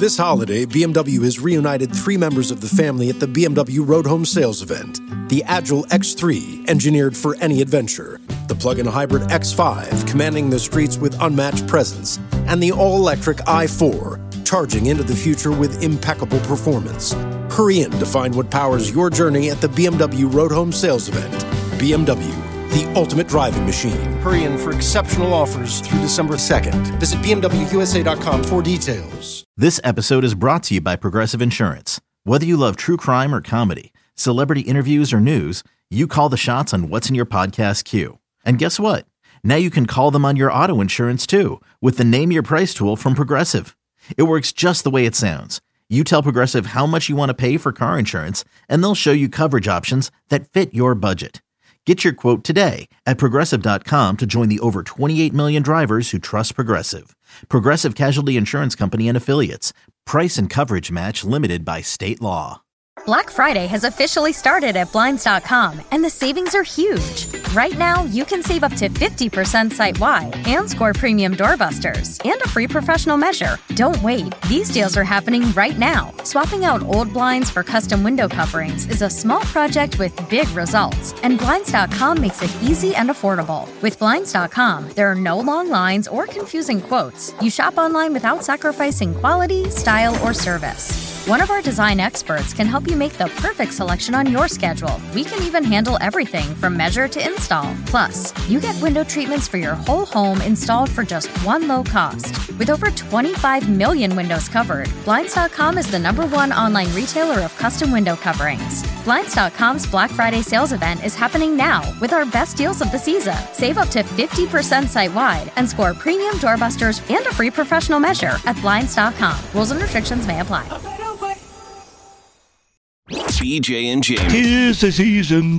This holiday, BMW has reunited 3 members of the family at the BMW Road Home Sales event. The Agile X3, engineered for any adventure. The plug-in hybrid X5, commanding the streets with unmatched presence. And the all-electric i4, charging into the future with impeccable performance. Hurry in to find what powers your journey at the BMW Road Home Sales event. BMW, the ultimate driving machine. Hurry in for exceptional offers through December 2nd. Visit BMWUSA.com for details. This episode is brought to you by Progressive Insurance. Whether you love true crime or comedy, celebrity interviews or news, you call the shots on what's in your podcast queue. And guess what? Now you can call them on your auto insurance too with the Name Your Price tool from Progressive. It works just the way it sounds. You tell Progressive how much you want to pay for car insurance, and they'll show you coverage options that fit your budget. Get your quote today at Progressive.com to join the over 28 million drivers who trust Progressive. Progressive Casualty Insurance Company and Affiliates. Price and coverage match limited by state law. Black Friday has officially started at Blinds.com, and the savings are huge. Right now, you can save up to 50% site-wide and score premium doorbusters and a free professional measure. Don't wait. These deals are happening right now. Swapping out old blinds for custom window coverings is a small project with big results, and Blinds.com makes it easy and affordable. With Blinds.com, there are no long lines or confusing quotes. You shop online without sacrificing quality, style, or service. One of our design experts can help you make the perfect selection on your schedule. We can even handle everything from measure to install. Plus, you get window treatments for your whole home installed for just one low cost. With over 25 million windows covered, Blinds.com is the #1 online retailer of custom window coverings. Blinds.com's Black Friday sales event is happening now with our best deals of the season. Save up to 50% site-wide and score premium doorbusters and a free professional measure at Blinds.com. Rules and restrictions may apply. BJ and Jamie. 'Tis the season.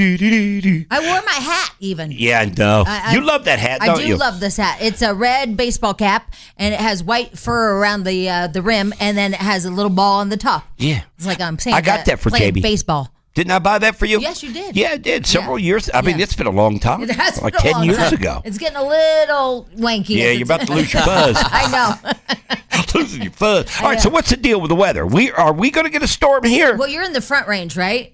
I wore my hat even. Yeah, I know. You love that hat, don't you? I do love this hat. It's a red baseball cap, and it has white fur around the rim, and then it has a little ball on the top. Yeah. It's like I'm saying. I got that for playing JB. baseball. Didn't I buy that for you? Yes, you did. Yeah, I did. Several years. I mean, it's been a long time. It has like been a 10 long years time. ago. It's getting a little wanky. Yeah, you're about to lose your fuzz. I know. Losing your fuzz. All right, so what's the deal with the weather? Are we going to get a storm here? Well, you're in the Front Range, right?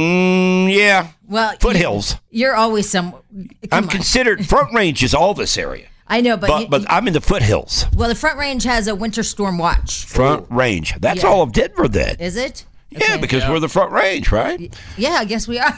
Yeah. Well, foothills. You're always some. I'm considered Front Range is all this area. I know, but I'm in the foothills. Well, the Front Range has a winter storm watch. Front Range. That's all of Denver then. Is it? Yeah, because we're the Front Range, right? Yeah, I guess we are.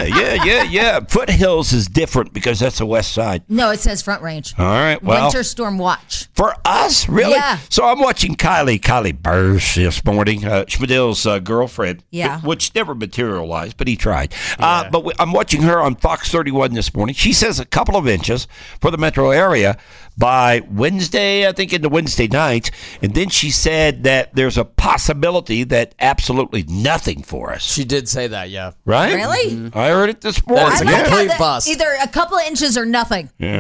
Yeah. Foothills is different because that's the west side. No, it says Front Range. All right, well. Winter storm watch. For us? Really? Yeah. So I'm watching Kylie Bursch this morning, Schmidl's girlfriend, which never materialized, but he tried. But I'm watching her on Fox 31 this morning. She says a couple of inches for the metro area by Wednesday, I think into Wednesday night. And then she said that there's a possibility that absolutely nothing for us. She did say that, yeah. Right? Really? Mm-hmm. I heard it this morning. That's a complete bust. Either a couple of inches or nothing. Yeah.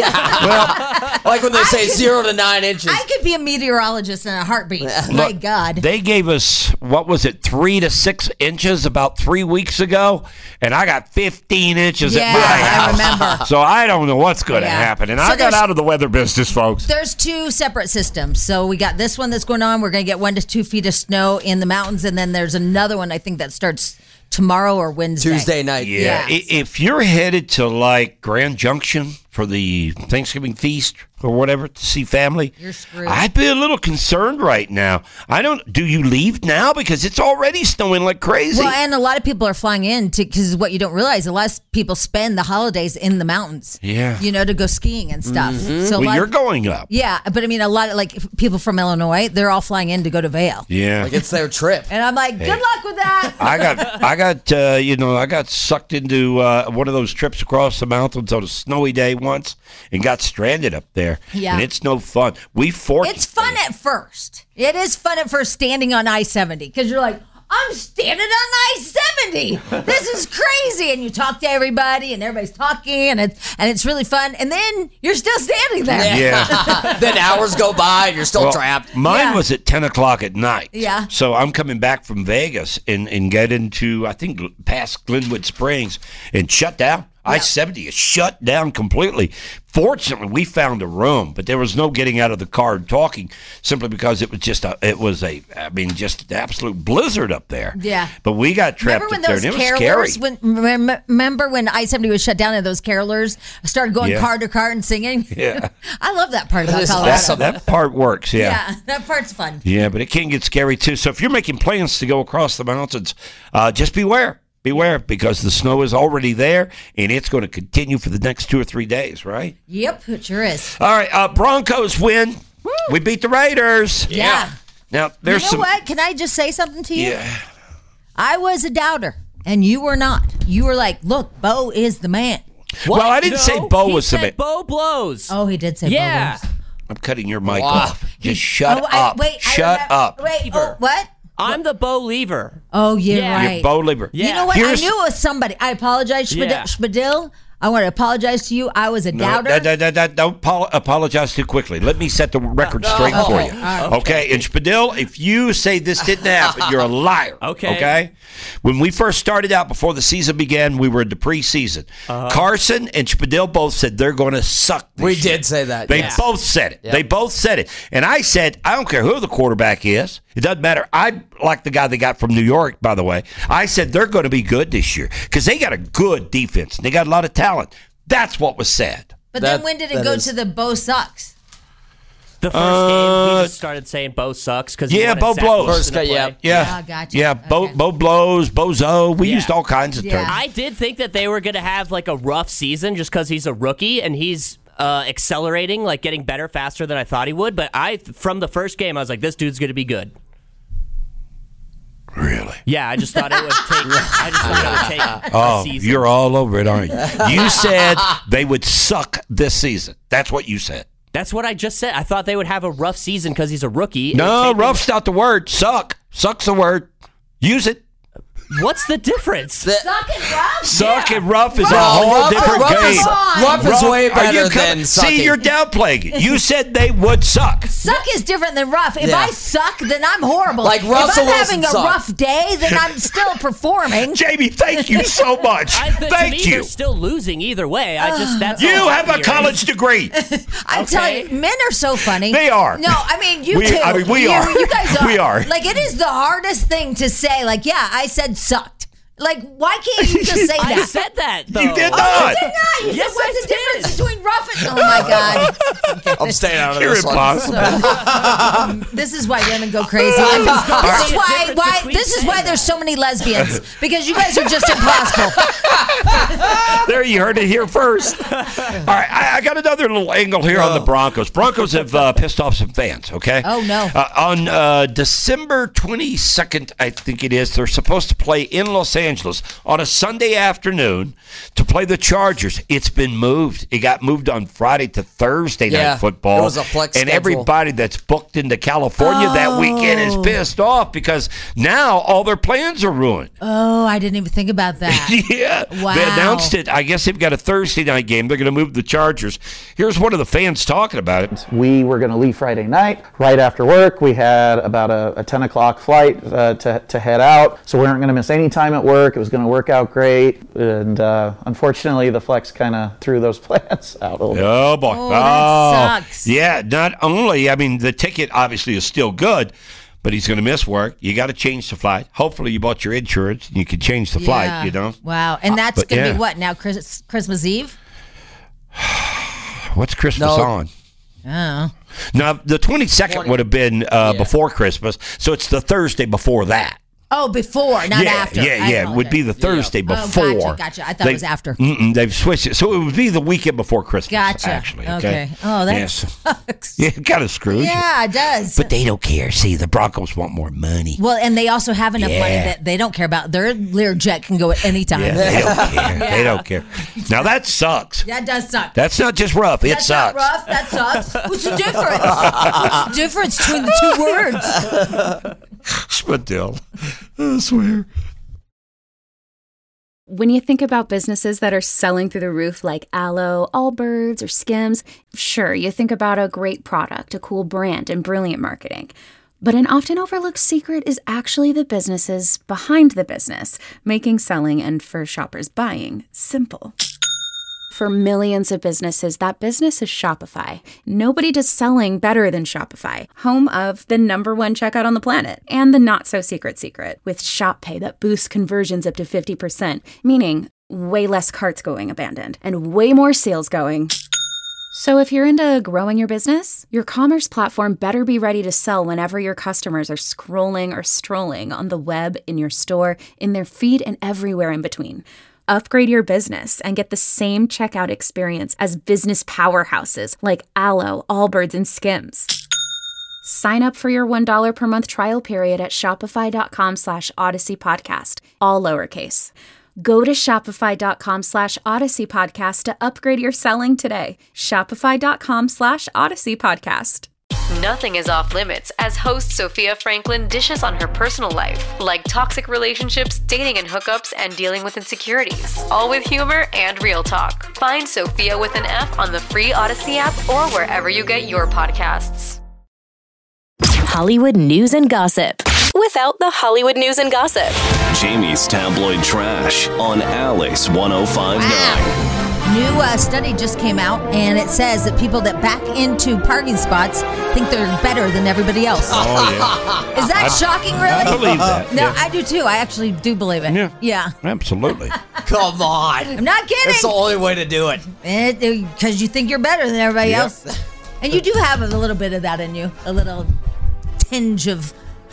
Well, like when they say 0 to 9 inches. I could be a meteorologist in a heartbeat. My God. They gave us, 3 to 6 inches about 3 weeks ago, and I got 15 inches at my house. I remember. So I don't know what's going to happen. And So I got out of the weather business, folks. There's 2 separate systems. So we got this one that's going on. We're going to get 1 to 2 feet of snow in the mountains, and then there's another one I think that starts tomorrow or Wednesday. Tuesday night. Yeah. If you're headed to like Grand Junction for the Thanksgiving feast or whatever to see family, you're screwed. I'd be a little concerned right now. Do you leave now? Because it's already snowing like crazy. Well, and a lot of people are flying in because what you don't realize, a lot of people spend the holidays in the mountains. Yeah. To go skiing and stuff. So you're going up. Yeah, but I mean, a lot of people from Illinois, they're all flying in to go to Vail. Yeah. Like it's their trip. And I'm like, good luck with that. I got sucked into one of those trips across the mountains on a snowy day once and got stranded up there. Yeah. And it's no fun. It's fun at first. It is fun at first standing on I-70 because you're like, I'm standing on I-70. This is crazy. And you talk to everybody and everybody's talking and it's really fun. And then you're still standing there. Yeah. Then hours go by and you're still trapped. Mine was at 10 o'clock at night. Yeah. So I'm coming back from Vegas and get into, I think, past Glenwood Springs and shut down. I-70 is shut down completely. Fortunately, we found a room, but there was no getting out of the car and talking simply because it was just an absolute blizzard up there. Yeah. But we got trapped up there, and it was scary. Remember when I-70 was shut down and those carolers started going car to car and singing? Yeah. I love that part about Colorado. That part works, Yeah, that part's fun. Yeah, but it can get scary, too. So if you're making plans to go across the mountains, just beware. Beware, because the snow is already there, and it's going to continue for the next 2 or 3 days, right? Yep, it sure is. All right, Broncos win. Woo! We beat the Raiders. Yeah. Now, there's what? Can I just say something to you? Yeah. I was a doubter, and you were not. You were like, look, Bo is the man. What? Well, I didn't say Bo was the man. Bo blows. Oh, he did say Bo blows. I'm cutting your mic off. Just shut up. Shut up. Wait, what? I'm the Bo Lever. Oh, you're right. You're Bo Lever. Yeah. You know what? I knew it was somebody. I apologize, Spadil. I want to apologize to you. I was a doubter. Don't apologize too quickly. Let me set the record straight for you. Okay. And Spadil, if you say this didn't happen, you're a liar. Okay. When we first started out before the season began, we were in the preseason. Carson and Spadil both said they're going to suck this We year. did say that. They both said it. Yep. They both said it. And I said, I don't care who the quarterback is. It doesn't matter. I like the guy they got from New York, by the way. I said they're going to be good this year because they got a good defense. And they got a lot of talent. That's what was said. But then when did it go to the Bo sucks? The first game, he just started saying Bo sucks because Bo blows. Gotcha. Yeah, Bo blows, Bozo. We used all kinds of terms. I did think that they were going to have like a rough season just because he's a rookie and he's accelerating, like getting better faster than I thought he would. But from the first game, I was like, this dude's going to be good. Really? Yeah, I just thought it would take. A season. You're all over it, aren't you? You said they would suck this season. That's what you said. That's what I just said. I thought they would have a rough season because he's a rookie. No, rough's not the word. Suck. Suck's the word. Use it. What's the difference? Suck and rough? Suck and rough is a whole different game. Rough is way better than sucking. See, you're downplaying it. You said they would suck. Suck is different than rough. If I suck, then I'm horrible. Like Russell if I'm Wilson having a rough day, then I'm still performing. Jamie, thank you so much. Thank you. They're still losing either way. That's you have a college degree. I'm telling you, men are so funny. They are. No, I mean, you too. I mean, we are. You guys are. We are. Like, it is the hardest thing to say. Like, yeah, I said sucked. Like, why can't you just say that? I said that, though. You did not. Oh, you did not. You said, what's the difference between rough and... Oh, my God. I'm staying out of You're this impossible. This is why women go crazy. This is why there's so many lesbians. Because you guys are just impossible. There, you heard it here first. All right, I got another little angle here on the Broncos. Broncos have pissed off some fans, okay? Oh, no. On December 22nd, I think it is, they're supposed to play in Los Angeles on a Sunday afternoon to play the Chargers. It's been moved. It got moved on Friday to Thursday night football. It was a flex and schedule. Everybody that's booked into California that weekend is pissed off because now all their plans are ruined. Oh, I didn't even think about that. Yeah. Wow. They announced it. I guess they've got a Thursday night game. They're going to move the Chargers. Here's one of the fans talking about it. We were going to leave Friday night. Right after work, we had about a 10 o'clock flight to head out. So we weren't going to miss any time at work. It was going to work out great. And unfortunately, the flex kind of threw those plans out a little bit. Oh, boy. Oh, that sucks. Yeah, not only, I mean, the ticket obviously is still good, but he's going to miss work. You got to change the flight. Hopefully you bought your insurance and you can change the flight, you know? Wow. And that's going to be what now, Christmas Eve? What's Christmas on? Oh. Now, the 22nd would have been before Christmas, so it's the Thursday before that. Oh, before, not after. Yeah. It would be the Thursday before. Oh, gotcha. I thought it was after. They've switched it. So it would be the weekend before Christmas, Gotcha. actually. Okay. Oh, that sucks. Yeah, it kind of screws you. Yeah, it does. But they don't care. See, the Broncos want more money. Well, and they also have enough money that they don't care about. Their Learjet can go at any time. Yeah, they don't care. They don't care. Now, that sucks. That does suck. That's not just rough. It That's sucks. not rough. That sucks. What's the difference? What's the difference between the two words? Spadil. I swear. When you think about businesses that are selling through the roof like Aloe, Allbirds, or Skims, sure, you think about a great product, a cool brand, and brilliant marketing. But an often overlooked secret is actually the businesses behind the business, making selling and for shoppers buying simple. For millions of businesses, that business is Shopify. Nobody does selling better than Shopify, home of the #1 checkout on the planet and the not-so-secret secret with Shop Pay that boosts conversions up to 50%, meaning way less carts going abandoned and way more sales going. So if you're into growing your business, your commerce platform better be ready to sell whenever your customers are scrolling or strolling on the web, in your store, in their feed, and everywhere in between. Upgrade your business and get the same checkout experience as business powerhouses like Alo, Allbirds, and Skims. Sign up for your $1 per month trial period at shopify.com/Odyssey Podcast, all lowercase. Go to shopify.com/Odyssey Podcast to upgrade your selling today. Shopify.com/Odyssey Podcast. Nothing is off limits as host Sophia Franklin dishes on her personal life, like toxic relationships, dating and hookups, and dealing with insecurities. All with humor and real talk. Find Sophia with an F on the free Odyssey app or wherever you get your podcasts. Hollywood news and gossip without the Hollywood news and gossip. Jamie's tabloid trash on Alice 105.9. New study just came out, and it says that people that back into parking spots think they're better than everybody else. Oh, yeah. Is that shocking, really? I believe that. No, yeah. I do too. I actually do believe it. Yeah. Absolutely. Come on. I'm not kidding. It's the only way to do it. Because you think you're better than everybody else. And you do have a little bit of that in you. A little tinge of...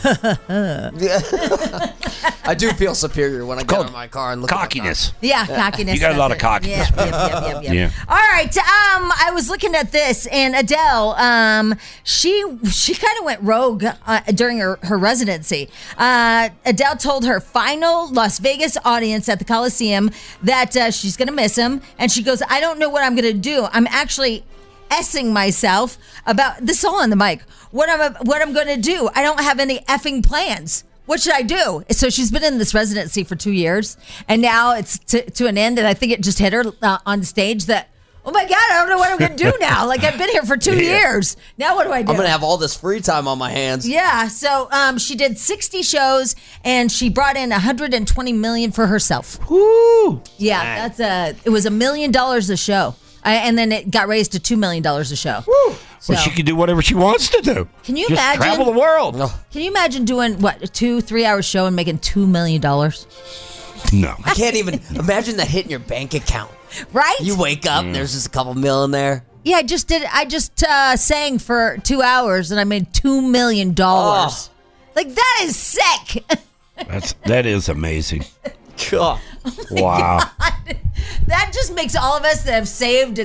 I do feel superior when I get in my car and look cockiness. Yeah, cockiness. You got a lot of cockiness. Yeah. All right. I was looking at this, and Adele, she kind of went rogue during her residency. Adele told her final Las Vegas audience at the Coliseum that she's going to miss him, and she goes, "I don't know what I'm going to do. I'm actually essing myself about this is all on the mic. What I'm going to do. I don't have any effing plans. What should I do?" So she's been in this residency for 2 years, and now it's to an end. And I think it just hit her on stage that, oh my God, I don't know what I'm going to do now. Like, I've been here for 2 years. Now what do I do? I'm going to have all this free time on my hands. Yeah. So she did 60 shows, and she brought in $120 million for herself. Woo! Yeah, it was $1 million a show. And then it got raised to $2 million a show. Woo. Well, she can do whatever she wants to do. Can you Just imagine? Travel the world. Can you imagine doing, a 2-3 hour show and making $2 million? No. I can't even imagine that hitting your bank account. Right? You wake up, and there's just a couple million there. Yeah, I just sang for 2 hours, and I made $2 million. Oh. Like, that is sick. That is amazing. God. Wow. God. That just makes all of us that have saved,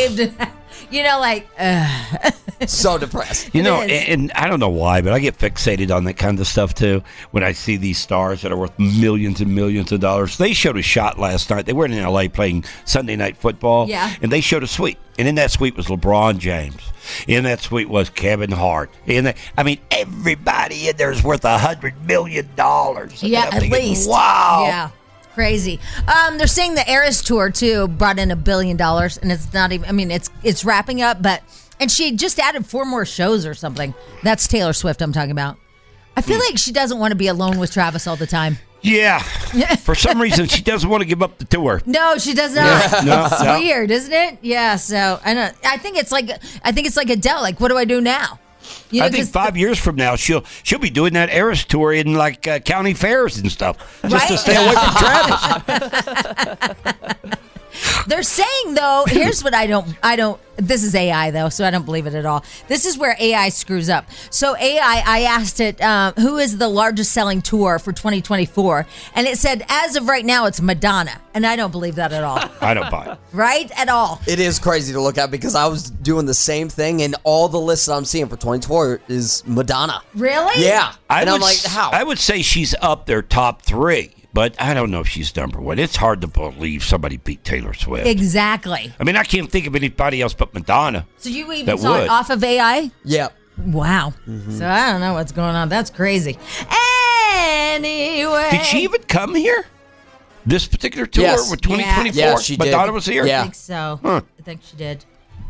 so depressed. And I don't know why, but I get fixated on that kind of stuff too. When I see these stars that are worth millions and millions of dollars. They showed a shot last night. They were in L.A. playing Sunday Night Football. Yeah. And they showed a suite. And in that suite was LeBron James. In that suite was Kevin Hart. Everybody in there is worth $100 million. Yeah, at least. Wow. Yeah. Crazy. They're saying the Eras Tour too brought in $1 billion, and it's not even. It's wrapping up, and she just added 4 more shows or something. That's Taylor Swift I'm talking about. I feel like she doesn't want to be alone with Travis all the time. Yeah. For some reason, she doesn't want to give up the tour. No, she does not. No, it's weird, isn't it? Yeah. So I know. I think it's like Adele. Like, what do I do now? I think 5 years from now she'll be doing that Eras tour in county fairs and stuff, just to stay away from Travis. They're saying though, here's what I don't. This is AI though, so I don't believe it at all. This is where AI screws up. So AI, I asked it, who is the largest selling tour for 2024, and it said as of right now it's Madonna, and I don't believe that at all. I don't buy it. Right at all. It is crazy to look at because I was doing the same thing, and all the lists I'm seeing for 2024 is Madonna. Really? Yeah. I'm like, how? I would say she's up there top 3. But I don't know if she's number 1. It's hard to believe somebody beat Taylor Swift. Exactly. I can't think of anybody else but Madonna. So you even saw it off of AI? Yep. Wow. Mm-hmm. So I don't know what's going on. That's crazy. Anyway. Did she even come here? This particular tour with 2024? Yeah, she did. Madonna was here? I think so. Huh. I think she did.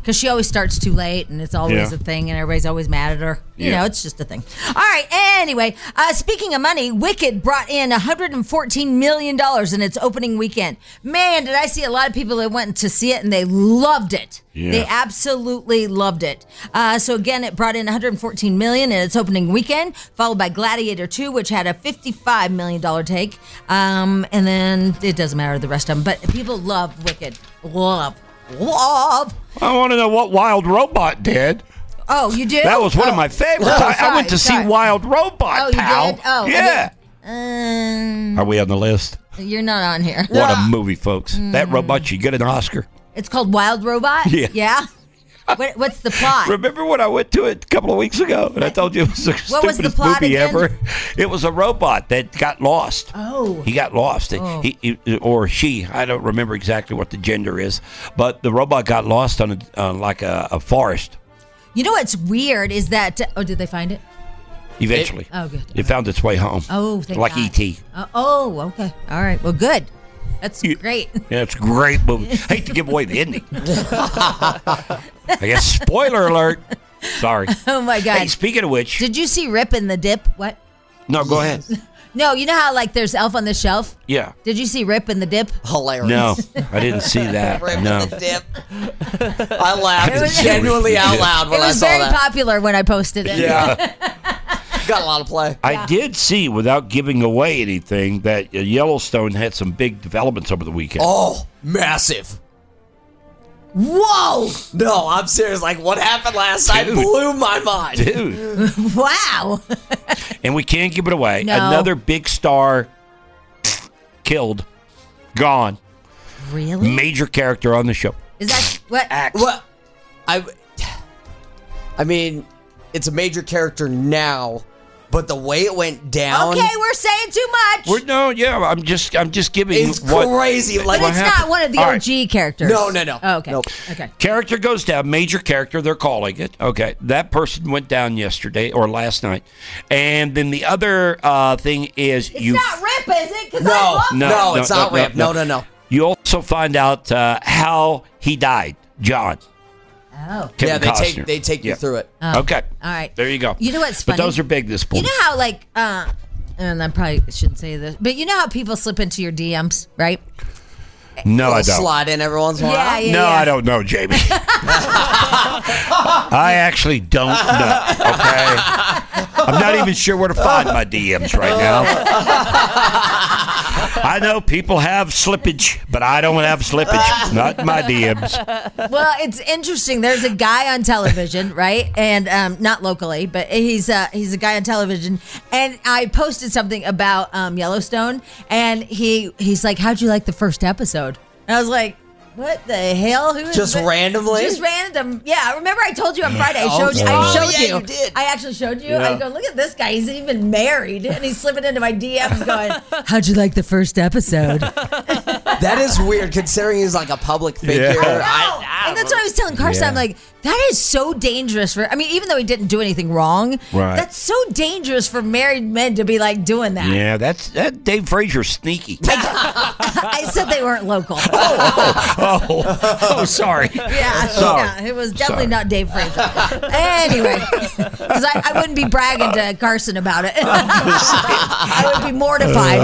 Because she always starts too late, and it's always a thing, and everybody's always mad at her. You know, it's just a thing. All right, anyway, speaking of money, Wicked brought in $114 million in its opening weekend. Man, did I see a lot of people that went to see it, and they loved it. Yeah. They absolutely loved it. So again, it brought in $114 million in its opening weekend, followed by Gladiator 2, which had a $55 million take. And then it doesn't matter the rest of them, but people love Wicked. Love. I want to know what Wild Robot did. Oh, you did? That was one of my favorites. I went to see Wild Robot, pal. You did? Oh, yeah. Are we on the list? You're not on here. What a movie, folks. That robot should get an Oscar. It's called Wild Robot? Yeah. What's the plot? Remember when I went to it a couple of weeks ago and I told you it was the stupidest movie ever? It was a robot that got lost. Oh. He got lost. Oh. He or she. I don't remember exactly what the gender is. But the robot got lost on like a forest. You know what's weird is that... did they find it? Eventually. Good. It found its way home. Oh, thank like God. E.T. Okay. All right. Well, good. That's great. Yeah, it's a great movie. Hate to give away the ending. I guess spoiler alert. Sorry. Oh, my God. Hey, speaking of which. Did you see Rip in the Dip? What? No, go ahead. No, you know how there's Elf on the Shelf? Yeah. Did you see Rip in the Dip? Hilarious. No, I didn't see that. Rip no. in the Dip. I laughed genuinely out loud when I saw that. It was very popular when I posted it. Yeah. Got a lot of play. I did see, without giving away anything, that Yellowstone had some big developments over the weekend. Oh, massive. Whoa! No, I'm serious. Like, what happened last night blew my mind. Dude. Wow. And we can't give it away. No. Another big star killed, gone. Really? Major character on the show. Is that what? Axe. What? I mean, it's a major character now, but the way it went down. Okay, we're saying too much. I'm just giving. It's crazy. But it's not one of the OG characters. No. Oh, okay. Nope. Okay. Character goes down. Major character, they're calling it. Okay. That person went down yesterday or last night. And then the other thing is it's not Rip, is it? No, it's not Rip. No. You also find out how he died, John. Oh. Kevin Costner. they take you through it. Oh. Okay. All right. There you go. You know what's funny? But those are big this point. You know how and I probably shouldn't say this, but you know how people slip into your DMs, right? No, I don't. Slide in every once in a while. Yeah. I don't know, Jamie. I actually don't know. Okay, I'm not even sure where to find my DMs right now. I know people have slippage, but I don't have slippage. Not in my DMs. Well, it's interesting. There's a guy on television, right? And not locally, but he's a guy on television. And I posted something about Yellowstone, and he's like, "How'd you like the first episode?" And I was like, what the hell? Just randomly? Just random. Yeah, remember I told you on Friday, I showed you. You did. I actually showed you. Yeah. I go, look at this guy. He's even married. And he's slipping into my DMs going, how'd you like the first episode? That is weird, considering he's like a public figure. Yeah. I know. And that's what I was telling Carson. I'm like, that is so dangerous even though he didn't do anything wrong, right. That's so dangerous for married men to be like doing that. Yeah, that Dave Frazier's sneaky. I said they weren't local. Oh, sorry. Yeah, sorry. Yeah, it was definitely not Dave Frazier. Anyway, because I wouldn't be bragging to Carson about it. I would be mortified.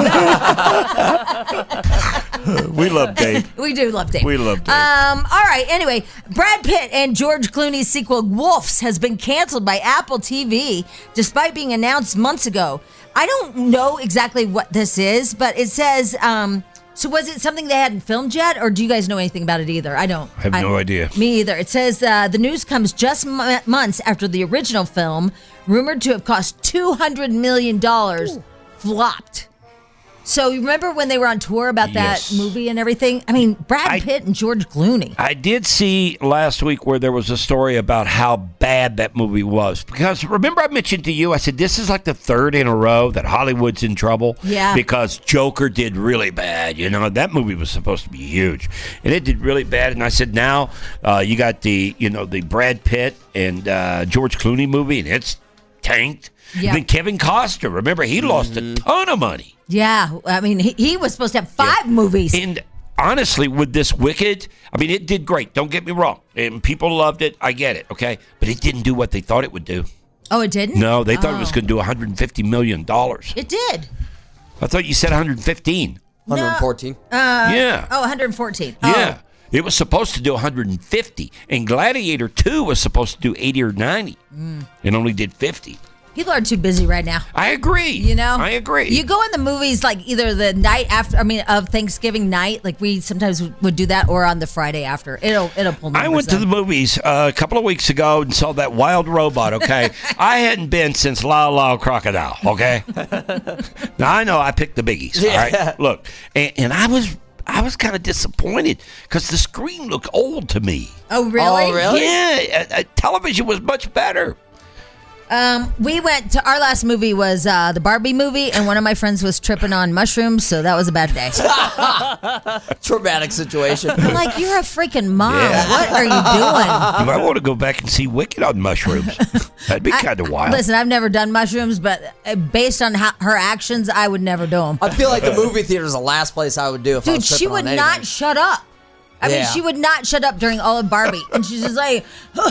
We love Dave. We do love Dave. We love Dave. All right. Anyway, Brad Pitt and George Clooney's sequel Wolves has been canceled by Apple TV despite being announced months ago. I don't know exactly what this is, but it says. So was it something they hadn't filmed yet, or do you guys know anything about it either? I don't. I have no idea. Me either. It says the news comes just months after the original film, rumored to have cost $200 million, flopped. So you remember when they were on tour about that movie and everything? I mean, Brad Pitt and George Clooney. I did see last week where there was a story about how bad that movie was. Because remember I mentioned to you, I said, this is like the third in a row that Hollywood's in trouble. Yeah. Because Joker did really bad. You know, that movie was supposed to be huge. And it did really bad. And I said, now you got the Brad Pitt and George Clooney movie, and it's tanked. Yeah. And then Kevin Costner, remember, he lost a ton of money. Yeah, I mean, he was supposed to have 5 movies. And honestly, with this Wicked, I mean, it did great. Don't get me wrong. And people loved it. I get it, okay? But it didn't do what they thought it would do. Oh, it didn't? No, they thought it was going to do $150 million. It did. I thought you said 115. 114. Yeah. Oh, 114. Yeah. It was supposed to do 150. And Gladiator 2 was supposed to do 80 or 90. It only did 50. People are too busy right now. I agree. You know? I agree. You go in the movies like either the night after, of Thanksgiving night, like we sometimes would do that, or on the Friday after. It'll pull numbers I went to the movies a couple of weeks ago and saw that Wild Robot, okay? I hadn't been since Lyle Lyle Crocodile, okay? Now, I know I picked the biggies, all right? Look, and I was kind of disappointed because the screen looked old to me. Oh, really? Yeah, television was much better. We went to, our last movie was the Barbie movie, and one of my friends was tripping on mushrooms, so that was a bad day. Traumatic situation. I'm like, you're a freaking mom. Yeah. What are you doing? You might want to go back and see Wicked on mushrooms. That'd be kind of wild. Listen, I've never done mushrooms, but based on her actions, I would never do them. I feel like the movie theater is the last place I would do if I was Dude, she would not shut up. I mean, she would not shut up during all of Barbie. And she's just like, we're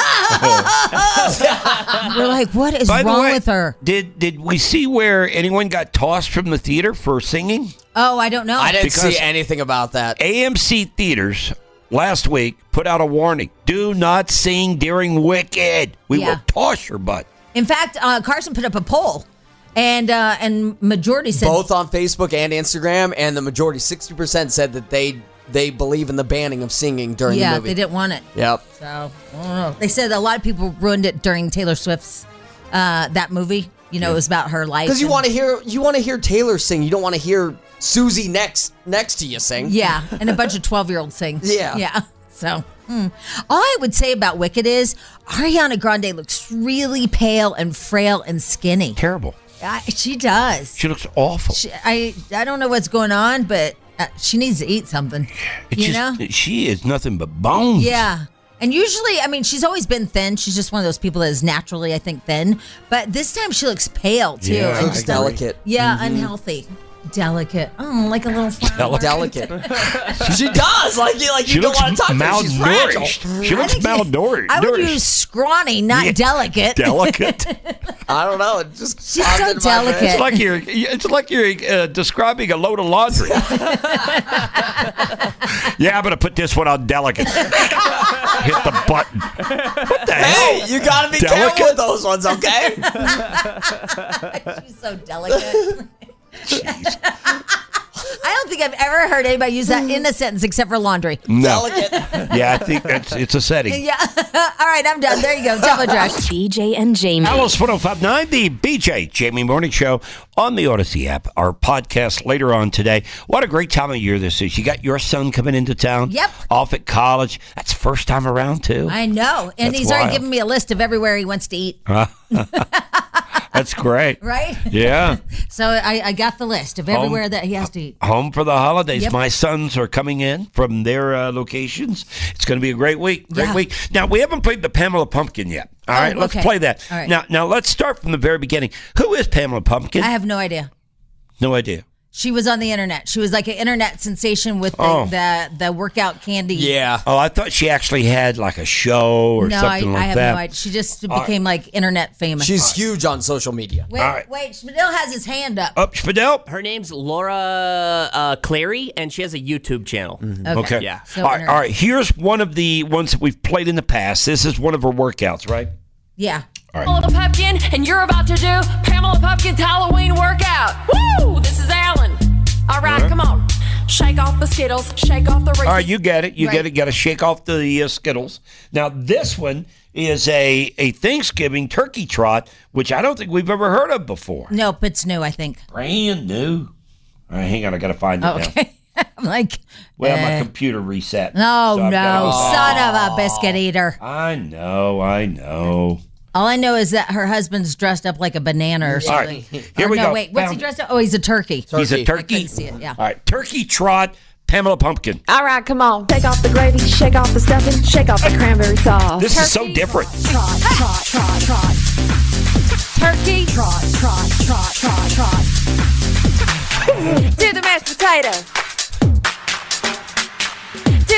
like, what is wrong with her? Did we see where anyone got tossed from the theater for singing? Oh, I don't know. I didn't see anything about that. AMC Theaters last week put out a warning. Do not sing during Wicked. We will toss your butt. In fact, Carson put up a poll. And majority said... Both on Facebook and Instagram, and the majority, 60%, said that they believe in the banning of singing during the movie. Yeah, they didn't want it. Yep. So, I don't know. They said a lot of people ruined it during Taylor Swift's, that movie. You know, it was about her life. Because you want to hear Taylor sing. You don't want to hear Susie next to you sing. Yeah, and a bunch of 12-year-olds sing. Yeah. Yeah. So, all I would say about Wicked is Ariana Grande looks really pale and frail and skinny. Terrible. She does. She looks awful. I don't know what's going on, but she needs to eat something. She is nothing but bones. Yeah. And usually, I mean, she's always been thin. She's just one of those people that is naturally, I think, thin. But this time she looks pale, too. Yeah, and looks delicate. Yeah, unhealthy. Delicate. Oh, like a little flower. Delicate. She does. Like you don't want to talk to her. She's fragile. She looks malnourished. I would use scrawny, not delicate. Delicate. I don't know. She's so delicate. It's like you're describing a load of laundry. Yeah, I'm going to put this one on delicate. Hit the button. What the hell? Hey, you got to be careful with those ones, okay? She's so delicate. I don't think I've ever heard anybody use that in a sentence except for laundry. No. Delicate. Yeah, I think it's a setting. Yeah. All right, I'm done. There you go. Tabloid Trash. BJ and Jamie. Alice 1059, the BJ Jamie Morning Show on the Odyssey app. Our podcast later on today. What a great time of year this is. You got your son coming into town. Yep. Off at college. That's first time around, too. I know. And he's already given me a list of everywhere he wants to eat. That's great. Right? Yeah. So I got the list of everywhere that he has to eat. Home for the holidays. Yep. My sons are coming in from their locations. It's going to be a great week. Great week. Now, we haven't played the Pamela Pumpkin yet. All right, let's play that. All right. Now, let's start from the very beginning. Who is Pamela Pumpkin? I have no idea. No idea. She was on the internet. She was like an internet sensation with the workout candy. Yeah. Oh, I thought she actually had like a show or something like I have that. no idea. She just became like internet famous. She's huge on social media. Wait, Spadil has his hand up. Spadil? Her name's Laura Clary, and she has a YouTube channel. Mm-hmm. Okay. Yeah. So all right. Here's one of the ones that we've played in the past. This is one of her workouts, right? Yeah. All right. Pamela Pumpkin, and you're about to do Pamela Pumpkin's Halloween workout. Woo! This is Alan. All right, come on. Shake off the Skittles. Shake off the Reese's. All right, you get it. You get it. Got to shake off the Skittles. Now, this one is a Thanksgiving turkey trot, which I don't think we've ever heard of before. Nope, it's new, I think. Brand new. All right, hang on. I got to find it now. Okay. I'm like, well, my computer reset. No, so son of a biscuit eater. I know. All I know is that her husband's dressed up like a banana or something. All right, here we go. Wait, what's he dressed up? Oh, he's a turkey. He's a turkey? I couldn't see it, yeah. All right, turkey trot, Pamela Pumpkin. All right, come on. Shake off the gravy. Shake off the stuffing. Shake off the cranberry sauce. This is so different. Trot, trot, trot, trot. Turkey. Trot, trot, trot, trot, trot. Do the mashed potato.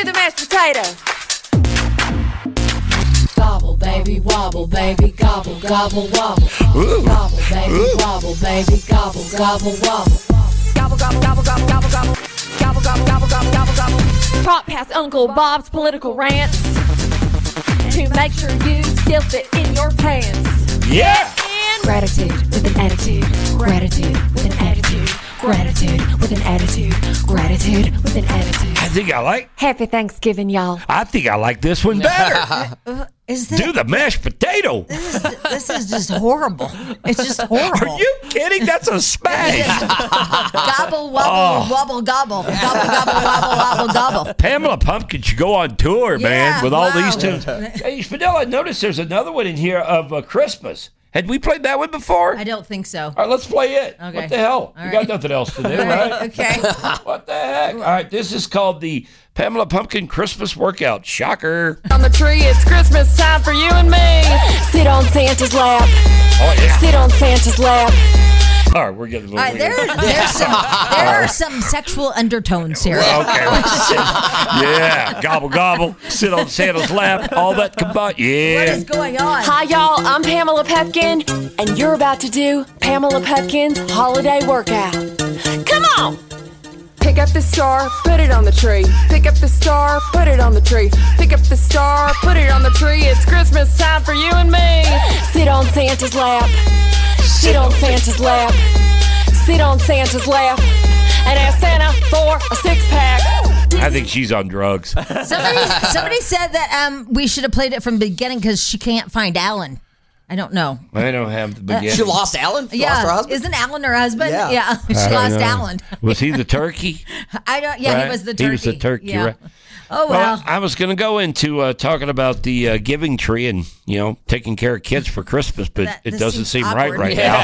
the mashed potato. Gobble, baby, wobble, baby, gobble, gobble, wobble. Gobble, baby, wobble, baby, gobble, gobble, wobble. Gobble, gobble, gobble, gobble, gobble, gobble. Gobble, gobble, gobble, gobble, gobble, gobble. Trot past Uncle Bob's political rants to make sure you still fit in your pants. Yeah! Gratitude with an attitude. Gratitude with an attitude. Gratitude with an attitude. Gratitude with an attitude. I think I like. Happy Thanksgiving, y'all. I think I like this one better. Do the mashed potato. This is just horrible. It's just horrible. Are you kidding? That's a smash. Gobble, wobble, wobble, gobble. Gobble, gobble, wobble, wobble, gobble. Pamela Pumpkin should go on tour, man, with all these tunes. Hey, Fidel, I noticed there's another one in here of Christmas. Had we played that one before? I don't think so. All right, let's play it. Okay. What the hell? We got nothing else to do, right? Okay. What the heck? All right, this is called the Pamela Pumpkin Christmas Workout. Shocker. On the tree, it's Christmas time for you and me. Sit on Santa's lap. Oh, yeah. Sit on Santa's lap. All right, we're getting a little weird. There are some sexual undertones here. Okay. Yeah. Gobble, gobble. Sit on Santa's lap. All that combined. Yeah. What is going on? Hi, y'all. I'm Pamela Pepkin, and you're about to do Pamela Pepkin's holiday workout. Come on. Pick up the star, put it on the tree. Pick up the star, put it on the tree. Pick up the star, put it on the tree. It's Christmas time for you and me. Sit on Santa's lap. Sit on Santa's lap. Sit on Santa's lap. And ask Santa for a six-pack. I think she's on drugs. Somebody said that we should have played it from the beginning because she can't find Alan. I don't know. I don't have the beginning. She lost Alan? Yeah. Lost her husband? Isn't Alan her husband? Yeah. She lost Alan. Was he the turkey? I don't. Yeah, right? he was the turkey. He was the turkey, yeah. right? Oh, well. I was going to go into talking about the giving tree and, taking care of kids for Christmas, but it doesn't seem awkward. right now.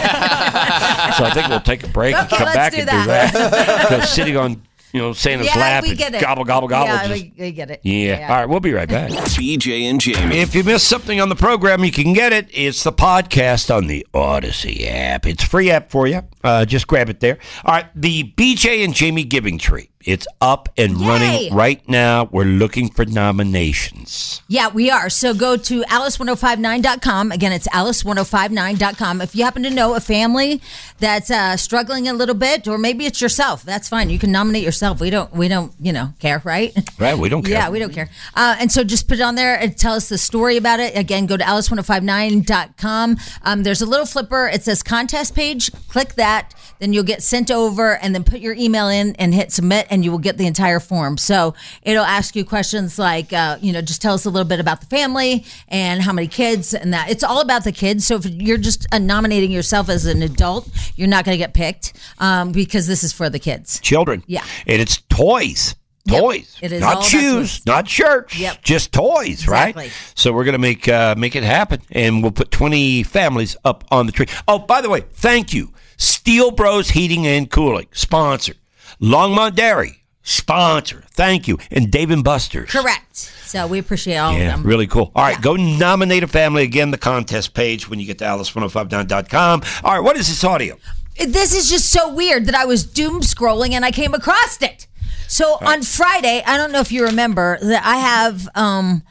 So I think we'll take a break and come back and do that. Because sitting on, Santa's lap and gobble, gobble, gobble. Yeah, we get it. Yeah. All right, we'll be right back. BJ and Jamie. If you missed something on the program, you can get it. It's the podcast on the Odyssey app. It's a free app for you. Just grab it there. All right, the BJ and Jamie Giving Tree. It's up and running right now. We're looking for nominations. Yeah, we are. So go to alice1059.com. Again, it's alice1059.com. If you happen to know a family that's struggling a little bit, or maybe it's yourself, that's fine. You can nominate yourself. We don't, care, right? Right, we don't care. Yeah, we don't care. And so just put it on there and tell us the story about it. Again, go to alice1059.com. There's a little flipper. It says contest page. Click that. Then you'll get sent over, and then put your email in and hit submit, and you will get the entire form. So it'll ask you questions like, just tell us a little bit about the family and how many kids and that. It's all about the kids. So if you're just nominating yourself as an adult, you're not going to get picked because this is for the kids. Children. Yeah. And it's toys. Yep. Toys. It is not all about shoes, toys. not shirts, just toys, Exactly. right? So we're going to make it happen, and we'll put 20 families up on the tree. Oh, by the way, thank you. Steel Bros Heating and Cooling, sponsor. Longmont Dairy, sponsor. Thank you. And Dave & Buster's. Correct. So we appreciate all of them. Really cool. All right, go nominate a family. Again, the contest page when you get to alice1059.com. All right, what is this audio? This is just so weird that I was doom scrolling and I came across it. So on Friday, I don't know if you remember that I have, I'm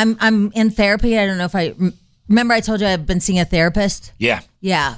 in therapy. I don't know if remember I told you I've been seeing a therapist. Yeah. Yeah.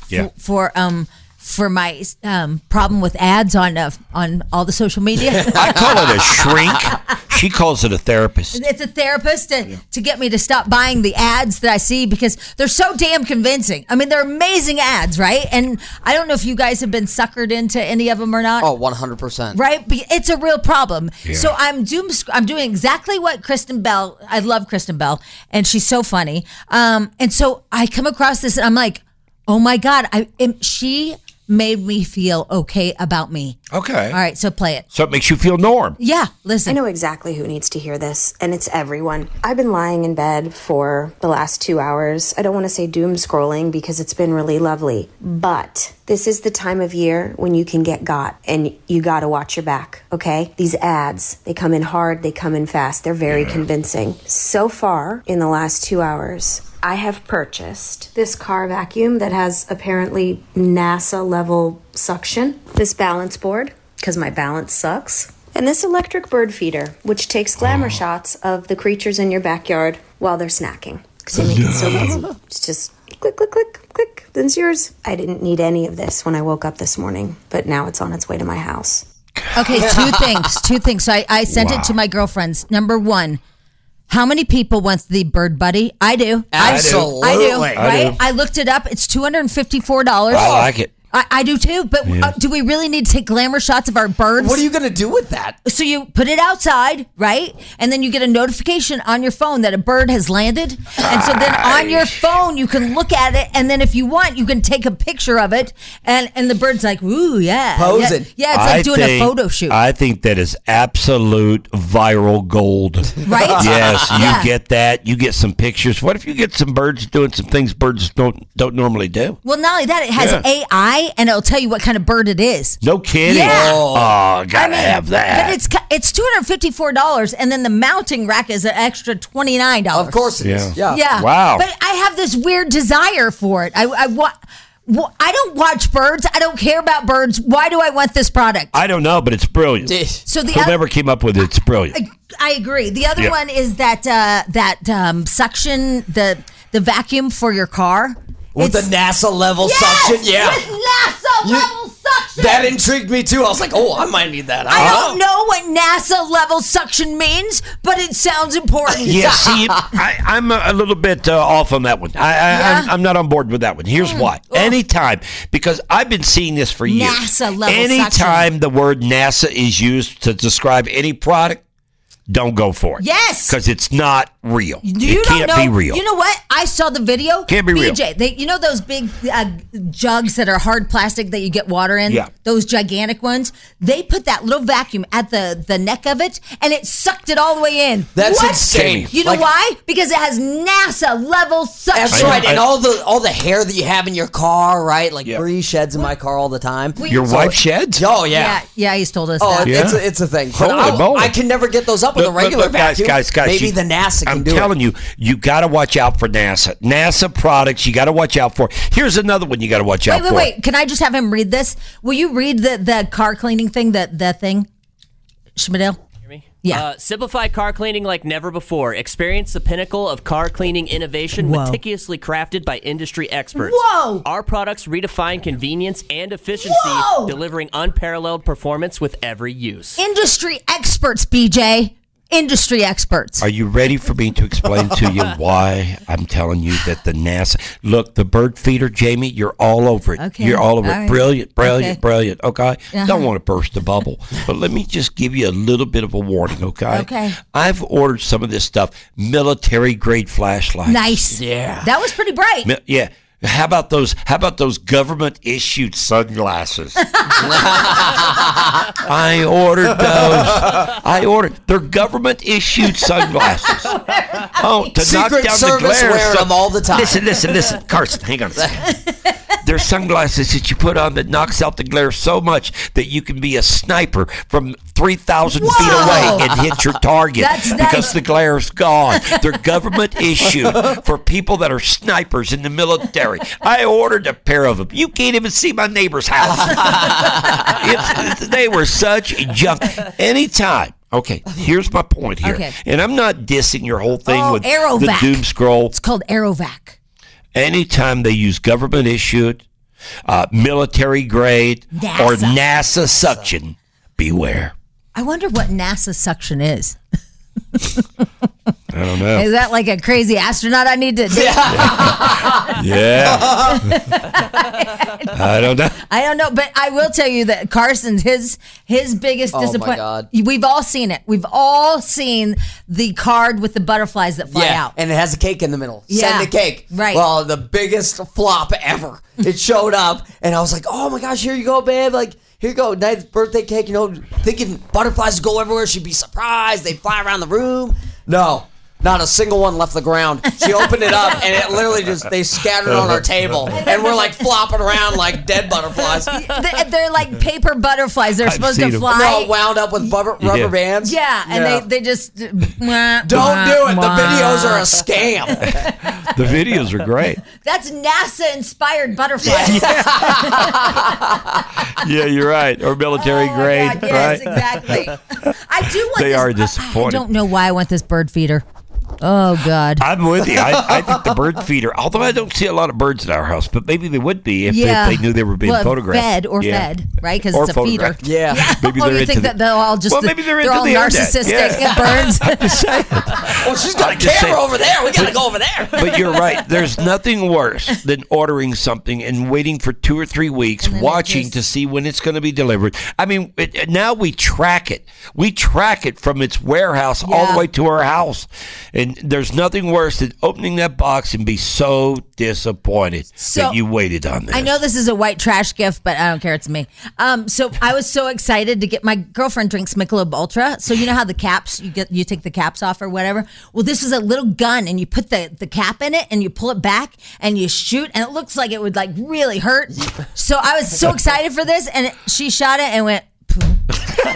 For my problem with ads on all the social media. I call it a shrink. She calls it a therapist. It's a therapist to get me to stop buying the ads that I see because they're so damn convincing. I mean, they're amazing ads, right? And I don't know if you guys have been suckered into any of them or not. Oh, 100%. Right? But it's a real problem. Yeah. So I'm doing exactly what Kristen Bell, I love Kristen Bell, and she's so funny. And so I come across this and I'm like, oh my God, she made me feel okay about me. Okay. All right, so play it. So it makes you feel norm. Yeah, listen. I know exactly who needs to hear this, and it's everyone. I've been lying in bed for the last 2 hours. I don't want to say doom scrolling because it's been really lovely, but this is the time of year when you can get got, and you got to watch your back, okay? These ads, they come in hard, they come in fast. They're very convincing. So far, in the last 2 hours, I have purchased this car vacuum that has apparently NASA level suction, this balance board, because my balance sucks, And this electric bird feeder, which takes glamour shots of the creatures in your backyard while they're snacking. Because they make it so easy. It's just click, click, click, click. Then it's yours. I didn't need any of this when I woke up this morning, but now it's on its way to my house. Okay, two things. So I sent it to my girlfriends. Number one, how many people want the Bird Buddy? I do. Absolutely. I do, right? I looked it up. It's $254. I like it. I do too, but do we really need to take glamour shots of our birds? What are you going to do with that? So you put it outside, right? And then you get a notification on your phone that a bird has landed. And so then on your phone, you can look at it. And then if you want, you can take a picture of it. And the bird's like, ooh, yeah. Posing. Yeah, it's like doing a photo shoot. I think that is absolute viral gold. Right? Yes, you get that. You get some pictures. What if you get some birds doing some things birds don't normally do? Well, not only that, it has AI. And it'll tell you what kind of bird it is. No kidding. Yeah. Oh, gotta have that. But it's $254, and then the mounting rack is an extra $29. Of course it is. Yeah. Wow. But I have this weird desire for it. I don't watch birds. I don't care about birds. Why do I want this product? I don't know, but it's brilliant. So whoever came up with it's brilliant. I agree. The other one is that suction, the vacuum for your car. With the NASA level suction? Yeah. With NASA level suction. That intrigued me too. I was like, I might need that. I don't know what NASA level suction means, but it sounds important. Yeah, see, I'm a little bit off on that one. I'm not on board with that one. Here's why. Anytime, because I've been seeing this for years. NASA level Anytime the word NASA is used to describe any product, don't go for it. Yes. Because it's not real. You it can't be real. You know what? I saw the video. Can't be real. BJ, you know those big jugs that are hard plastic that you get water in? Yeah. Those gigantic ones? They put that little vacuum at the neck of it, and it sucked it all the way in. That's insane. You know why? Because it has NASA level suction. That's right. And all the hair that you have in your car, right? Like Bree sheds in my car all the time. Your wife sheds? Oh, yeah. Yeah, he's told us that. It's a thing. But I can never get those up with a regular vacuum. Guys, maybe the NASA can do it. I'm telling you, you got to watch out for NASA. NASA products, you got to watch out for. Here's another one you got to watch out for. Wait. Can I just have him read this? Will you read the car cleaning thing, the thing? Schmidl? Yeah. Simplify car cleaning like never before. Experience the pinnacle of car cleaning innovation meticulously crafted by industry experts. Whoa! Our products redefine convenience and efficiency, delivering unparalleled performance with every use. Industry experts, BJ. Industry experts. Are you ready for me to explain to you why I'm telling you that the NASA... Look, the bird feeder, Jamie, you're all over it. Okay. You're all over it. Brilliant, brilliant, okay? Uh-huh. Don't want to burst the bubble, but let me just give you a little bit of a warning, okay? Okay. I've ordered some of this stuff, military-grade flashlights. Nice. Yeah. That was pretty bright. Yeah. How about those government issued sunglasses? I ordered they're government issued sunglasses. To Secret knock down Service the glare. wear them all the time. Listen, Carson, hang on a second. They're sunglasses that you put on that knocks out the glare so much that you can be a sniper from 3,000 feet away and hit your target because the glare's gone. They're government issued for people that are snipers in the military. I ordered a pair of them. You can't even see my neighbor's house. They were such junk. Anytime. Okay, here's my point here. Okay. And I'm not dissing your whole thing with Aerovac. the doom scroll. It's called Aerovac. Anytime they use government issued, military grade, or NASA suction, beware. I wonder what NASA suction is. I don't know. Is that like a crazy astronaut I need to do? Yeah. I don't know. I don't know, but I will tell you that Carson's his biggest disappointment. God. We've all seen it. We've all seen the card with the butterflies that fly out. And it has a cake in the middle. Yeah. Send a cake. Right. Well, the biggest flop ever. It showed up, and I was like, oh my gosh, here you go, babe. Like, here you go, nice birthday cake, thinking butterflies go everywhere. She'd be surprised. They fly around the room. No, not a single one left the ground. She opened it up, and it literally they scattered on our table. And we're like flopping around like dead butterflies. They're like paper butterflies. They're supposed to fly. They're all wound up with rubber bands. Yeah, and they just... Don't do it. The videos are a scam. The videos are great. That's NASA-inspired butterflies. Yeah, you're right. Or military grade. God, yes, right? exactly. I do want They this. are disappointed. I don't know why I want this bird feeder. Oh, God. I'm with you. I think the bird feeder, although I don't see a lot of birds in our house, but maybe they would be if they knew they were being photographed. Fed, right? Because it's a feeder. Yeah. Maybe you think that they'll all just maybe they're all into the narcissistic birds? I'm just saying. Well, she's got a camera over there. We got to go over there. But you're right. There's nothing worse than ordering something and waiting for 2 or 3 weeks, watching to see when it's going to be delivered. I mean, now we track it. We track it from its warehouse all the way to our house. And there's nothing worse than opening that box and be so disappointed that you waited on this. I know this is a white trash gift, but I don't care. It's me. So I was so excited to get, my girlfriend drinks Michelob Ultra. So you know how the caps, you take the caps off or whatever? Well, this is a little gun and you put the cap in it and you pull it back and you shoot and it looks like it would like really hurt. So I was so excited for this and she shot it and went, it's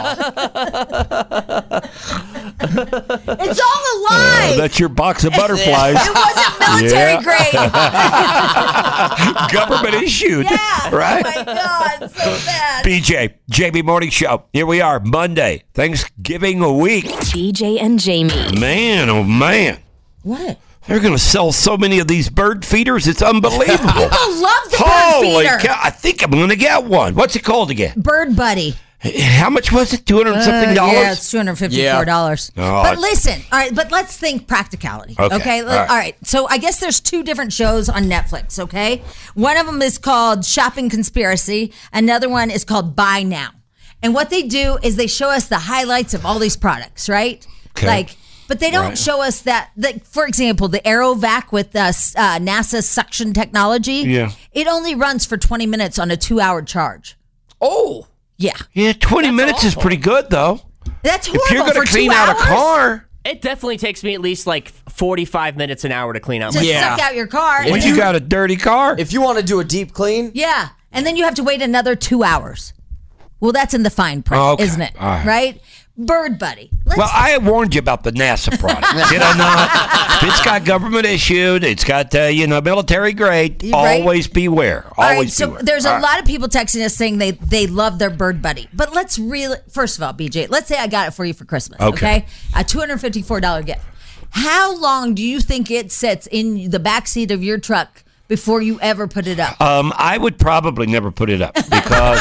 all a lie. That's your box of butterflies. It wasn't military grade. Government issued. Yeah. Right? Oh my God, so bad. BJ, JB Morning Show. Here we are, Monday, Thanksgiving week. BJ and Jamie. Man, oh man. What? They're going to sell so many of these bird feeders. It's unbelievable. People love the bird Holy feeder. cow. I think I'm going to get one. What's it called again? Bird Buddy. How much was it? $200-something? Yeah, it's $254. Oh, but listen, all right, but let's think practicality. Okay? All right. So I guess there's 2 different shows on Netflix, okay? One of them is called Shopping Conspiracy. Another one is called Buy Now. And what they do is they show us the highlights of all these products, right? Okay. But they don't show us that, for example, the AeroVac with NASA suction technology. Yeah. It only runs for 20 minutes on a 2-hour charge. Oh. Yeah. Yeah, 20 minutes is pretty good, though. That's horrible. If you're going to clean out a car. It definitely takes me at least like 45 minutes an hour to clean out my car. Suck out your car. When you got a dirty car. If you want to do a deep clean. Yeah. And then you have to wait another 2 hours. Well, that's in the fine print, isn't it? Right? Bird Buddy. Well, I warned you about the NASA product. Did I not? It's got government issued. It's got, military grade. Right. Always beware. Always beware. So there's a lot of people texting us saying they love their Bird Buddy. But let's really, first of all, BJ, let's say I got it for you for Christmas. Okay? A $254 gift. How long do you think it sits in the backseat of your truck before you ever put it up? I would probably never put it up because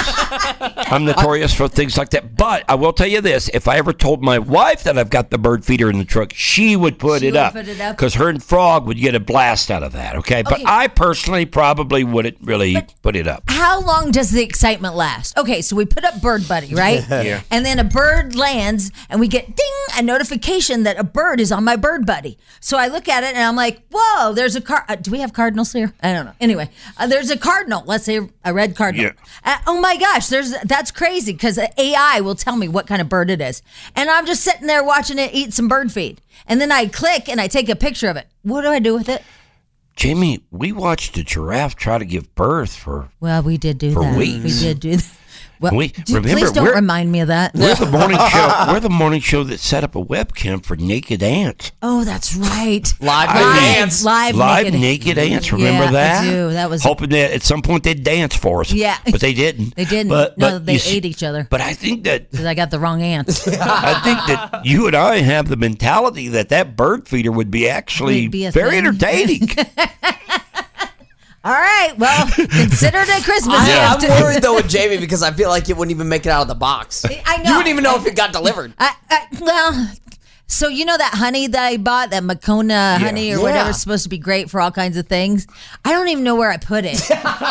I'm notorious for things like that. But I will tell you this. If I ever told my wife that I've got the bird feeder in the truck, she would put it up. Because her and Frog would get a blast out of that, okay? But I personally probably wouldn't really put it up. How long does the excitement last? Okay, so we put up Bird Buddy, right? Yeah. And then a bird lands, and we get, ding, a notification that a bird is on my Bird Buddy. So I look at it, and I'm like, whoa, there's a do we have cardinals here? I don't know. Anyway, there's a cardinal. Let's say a red cardinal. Yeah. Oh my gosh, that's crazy because AI will tell me what kind of bird it is. And I'm just sitting there watching it eat some bird feed. And then I click and I take a picture of it. What do I do with it? Jamie, we watched a giraffe try to give birth for we did do that. Weeks. We did do that. Well, remember, please don't remind me of that. We're the morning show. We're the morning show that set up a webcam for naked ants. Oh, that's right. Live naked ants. Remember that? I do. That was hoping that at some point they'd dance for us. Yeah, but they didn't. They didn't. But they ate each other. But I think that because I got the wrong ants. I think that you and I have the mentality that bird feeder would be actually very entertaining. All right, well, consider it a Christmas gift. I'm worried, though, with Jamie because I feel like it wouldn't even make it out of the box. I know. You wouldn't even know if it got delivered. So you know that honey that I bought, that Makona honey or whatever, is supposed to be great for all kinds of things? I don't even know where I put it.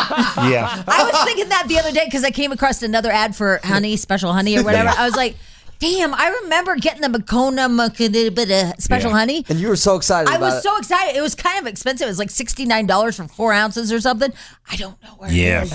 I was thinking that the other day because I came across another ad for honey, special honey or whatever. I was like, damn, I remember getting the Makona special honey. And you were so excited about it. I was so excited. It was kind of expensive. It was like $69 for 4 ounces or something. I don't know where it is.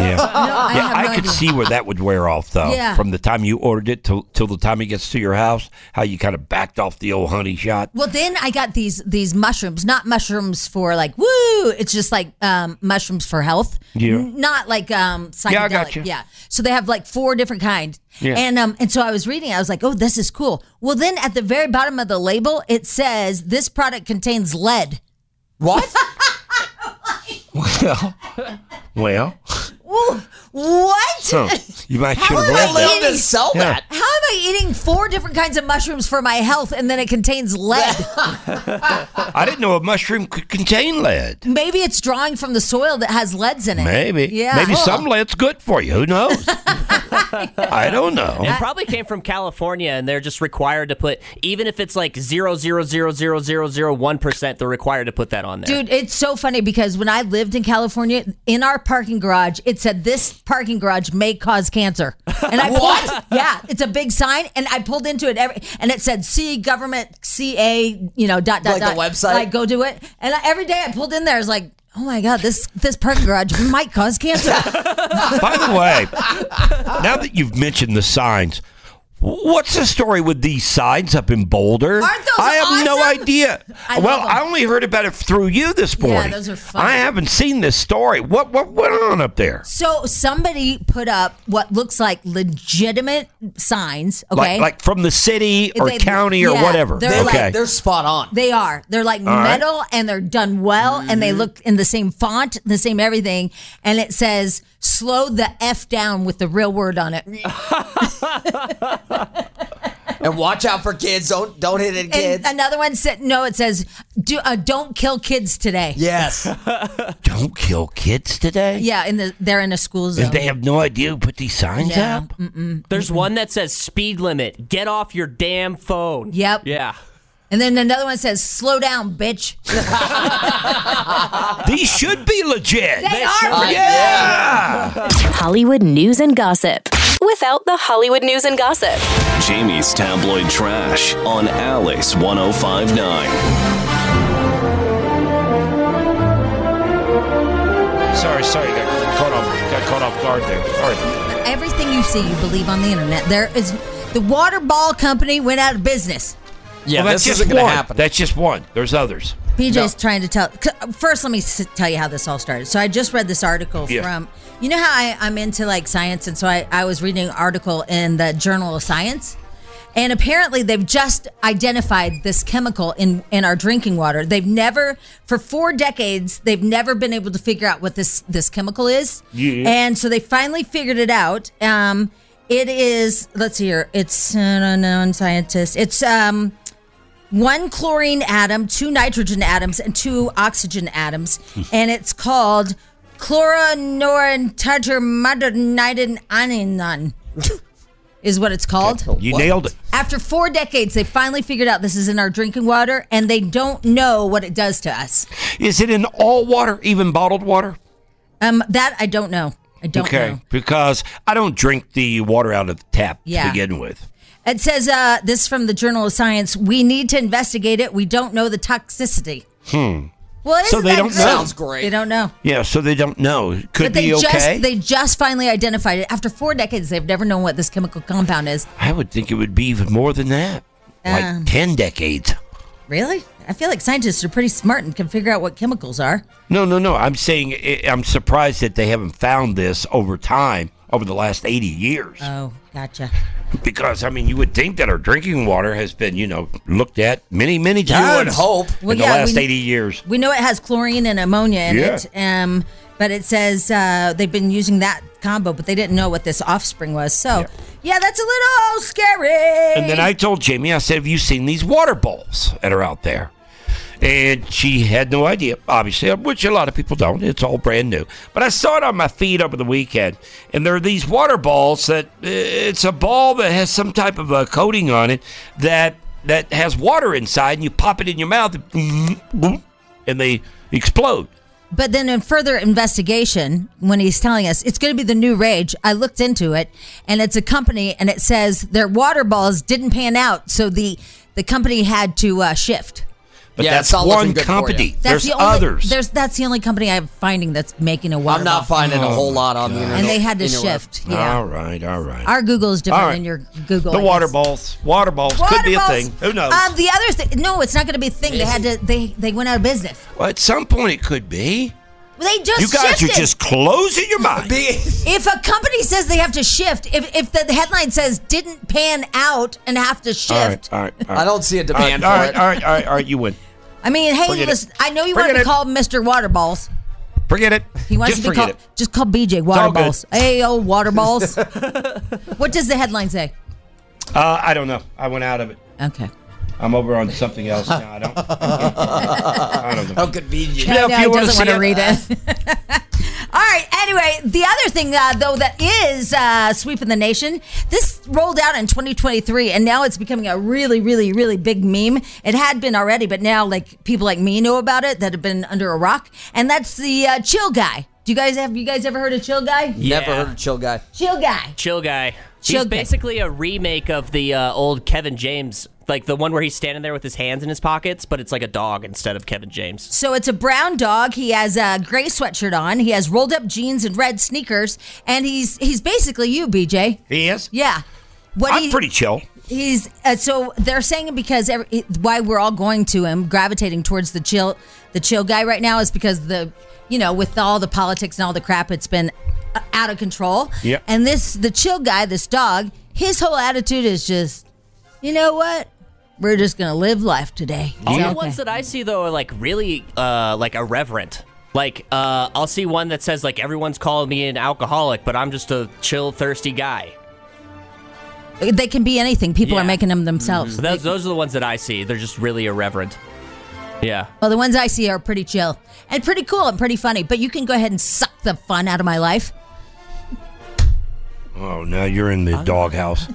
I could see where that would wear off, though. Yeah. From the time you ordered it till the time it gets to your house, how you kind of backed off the old honey shot. Well, then I got these mushrooms, not mushrooms for like, woo, it's just like mushrooms for health. Yeah. Not like psychedelic. Yeah, I got you. Yeah. So they have like 4 different kinds. Yeah. And so I was reading, I was like, oh, this is cool. Well, then at the very bottom of the label, it says this product contains lead. What? Well. What? You might should How have am read I that. eating- to sell Yeah. that. How am I eating 4 different kinds of mushrooms for my health and then it contains lead? I didn't know a mushroom could contain lead. Maybe it's drawing from the soil that has leads in it. Maybe. Yeah. Maybe some lead's good for you. Who knows? I don't know. It probably came from California, and they're just required to put, even if it's like 0.0000001%, they're required to put that on there. Dude, it's so funny because when I lived in California, in our parking garage, it said this parking garage may cause cancer. And I pulled, yeah, it's a big sign, and I pulled into it and it said "See government CA," dot Like the dot. website? Like go do it. And every day I pulled in there, I was like, oh my god, this parking garage might cause cancer. By the way, now that you've mentioned the signs, what's the story with these signs up in Boulder? Aren't those I have no awesome? idea. I Well, love them. I only heard about it through you this Yeah, morning. those are fun. I haven't seen this story. What went on up there? So somebody put up what looks like legitimate signs, okay? Like from the city or They- county or yeah, whatever. they're Okay. They're spot on. They are. They're like right. metal and they're done well and they look in the same font, the same everything. And it says, slow the F down with the real word on it. And watch out for kids. Don't hit it, kids. And another one said, no, it says, don't kill kids today. Yes. Don't kill kids today? Yeah, they're in a school zone. And they have no idea who put these signs Yeah. up? There's one that says speed limit. Get off your damn phone. Yep. Yeah. And then another one says, slow down, bitch. These should be legit. They are. Yeah. Hollywood news and gossip without the Hollywood news and gossip. Jamie's tabloid trash on Alice 105.9. Sorry, got caught off guard there. Sorry. Everything you see, you believe on the internet. The water ball company went out of business. Yeah, Well, that's this just isn't going one. to happen. That's just one. There's others. PJ's trying to tell. First, let me tell you how this all started. So I just read this article from, you know how I'm into like science, and so I was reading an article in the Journal of Science, and apparently they've just identified this chemical in our drinking water. They've never, for 4 decades, they've never been able to figure out what this chemical is. Yeah. And so they finally figured it out. It is, let's see here, it's an unknown scientist. It's 1 chlorine atom, 2 nitrogen atoms, and 2 oxygen atoms. And it's called chloronortetramadonidinanon is what it's called. You nailed it. After 4 decades, they finally figured out this is in our drinking water, and they don't know what it does to us. Is it in all water, even bottled water? That I don't know. I don't know. Because I don't drink the water out of the tap to begin with. It says, this is from the Journal of Science, we need to investigate it. We don't know the toxicity. Well, So they don't know. Sounds great. They don't know. Yeah, so they don't know. Could But be okay. They just finally identified it. After 4 decades, they've never known what this chemical compound is. I would think it would be even more than that. Like 10 decades. Really? I feel like scientists are pretty smart and can figure out what chemicals are. No. I'm saying I'm surprised that they haven't found this over time, over the last 80 years. Oh, gotcha. Because, I mean, you would think that our drinking water has been, looked at many, many times. You would hope. In the last 80 years. We know it has chlorine and ammonia in it. But it says they've been using that combo, but they didn't know what this offspring was. So, yeah, that's a little scary. And then I told Jamie, I said, have you seen these water bowls that are out there? And she had no idea, obviously, which a lot of people don't. It's all brand new. But I saw it on my feed over the weekend, and there are these water balls that it's a ball that has some type of a coating on it that has water inside, and you pop it in your mouth, and they explode. But then in further investigation, when he's telling us it's going to be the new rage, I looked into it, and it's a company, and it says their water balls didn't pan out, so the company had to shift. But Yeah, that's it's not looking one good for company. you. There's the only, others. That's the only company I'm finding that's making a water I'm not ball. finding a whole lot on the internet. And they had to in your web. shift. Yeah. All right. Our Google is different All right. than your Google. The I water guess. balls. Water balls could be a Water thing. Who knows? balls. The other thing, no, it's not going to be a thing. They had to. They went out of business. Well, at some point it could be. They just You guys shifted. are just closing your mind. If a company says they have to shift, if the headline says didn't pan out and have to shift, All right. I don't see a demand all for right, it. all right, you win. I mean, hey, Forget it. listen, I know you Forget wanted to it. call him Mr. Waterballs. Forget it. He wants Just to be forget called. it. Just call BJ all Water good. Balls. Hey, Water Balls. What does the headline say? I don't know. I went out of it. Okay. I'm over on something else now. I don't know. How convenient. No, he doesn't want to read it. All right. Anyway, the other thing, though, that is sweeping the nation, this rolled out in 2023, and now it's becoming a really, really, really big meme. It had been already, but now, like, people like me know about it that have been under a rock, and that's the Chill Guy. Have you guys ever heard of Chill Guy? Yeah. Never heard of Chill Guy. Chill Guy. Chill Guy. Chill He's Guy. basically a remake of the old Kevin James, like the one where he's standing there with his hands in his pockets, but it's like a dog instead of Kevin James. So it's a brown dog. He has a gray sweatshirt on. He has rolled up jeans and red sneakers, and he's basically you, BJ. He is? Yeah. I'm pretty chill. He's so they're saying because why we're all going to him, gravitating towards the chill guy right now is because with all the politics and all the crap, it's been out of control. Yeah. And the chill guy, this dog, his whole attitude is just, you know what? We're just gonna live life today. All the ones that I see though are like really like irreverent. Like I'll see one that says like everyone's calling me an alcoholic, but I'm just a chill, thirsty guy. They can be anything. People are making them themselves. Mm-hmm. Those are the ones that I see. They're just really irreverent. Yeah. Well, the ones I see are pretty chill and pretty cool and pretty funny. But you can go ahead and suck the fun out of my life. Oh, now you're in the doghouse.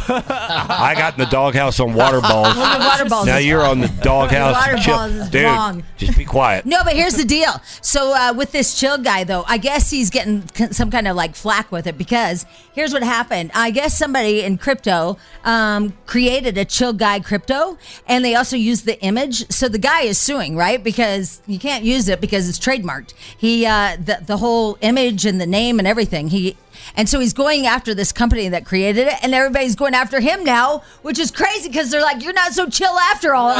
I got in the doghouse on water balls. Well, the water balls now is you're wrong. on the doghouse. Water chill. balls is Dude, wrong. just be quiet. No, but here's the deal. So with this chill guy, though, I guess he's getting some kind of like flack with it because here's what happened. I guess somebody in crypto created a chill guy crypto, and they also used the image. So the guy is suing, right? Because you can't use it because it's trademarked. He the whole image and the name and everything. And so he's going after this company that created it, and everybody's going after him now, which is crazy because they're like, you're not so chill after all.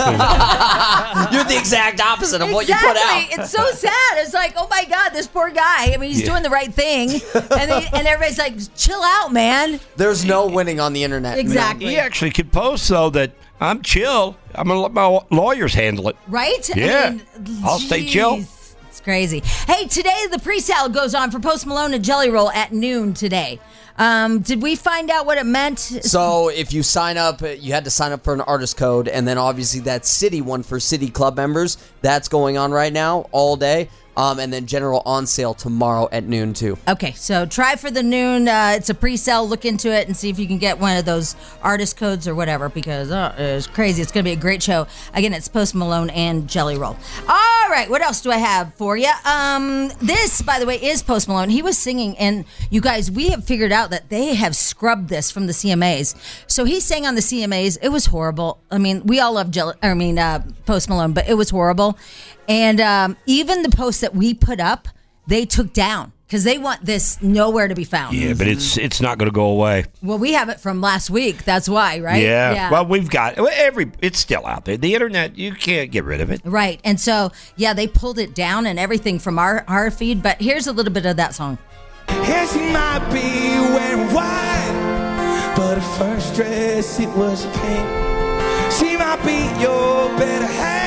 You're the exact opposite of what you put out. It's so sad. It's like, oh my God, this poor guy. I mean, he's doing the right thing. And everybody's like, chill out, man. There's no winning on the internet. Exactly. He actually could post, though, that I'm chill. I'm going to let my lawyers handle it. Right? Yeah. I'll stay chill. It's crazy. Hey, today the pre-sale goes on for Post Malone and Jelly Roll at noon today. Did we find out what it meant? So if you sign up, you had to sign up for an artist code, and then obviously that City one for City Club members, that's going on right now all day. And then general on sale tomorrow at noon too. Okay, so try for the noon. It's a pre-sale. Look into it and see if you can get one of those artist codes or whatever because it's crazy. It's going to be a great show. Again, it's Post Malone and Jelly Roll. All right, what else do I have for you? This, by the way, is Post Malone. He was singing, and you guys, we have figured out that they have scrubbed this from the CMAs. So he sang on the CMAs. It was horrible. I mean, we all love Post Malone, but it was horrible. And even the posts that we put up, they took down because they want this nowhere to be found. Yeah, but it's not going to go away. Well, we have it from last week. That's why, right? Yeah. Well, we've got it's still out there. The internet, you can't get rid of it. Right. And so, yeah, they pulled it down and everything from our feed. But here's a little bit of that song. Here she might be wearing white, but her first dress, it was pink. She might be your better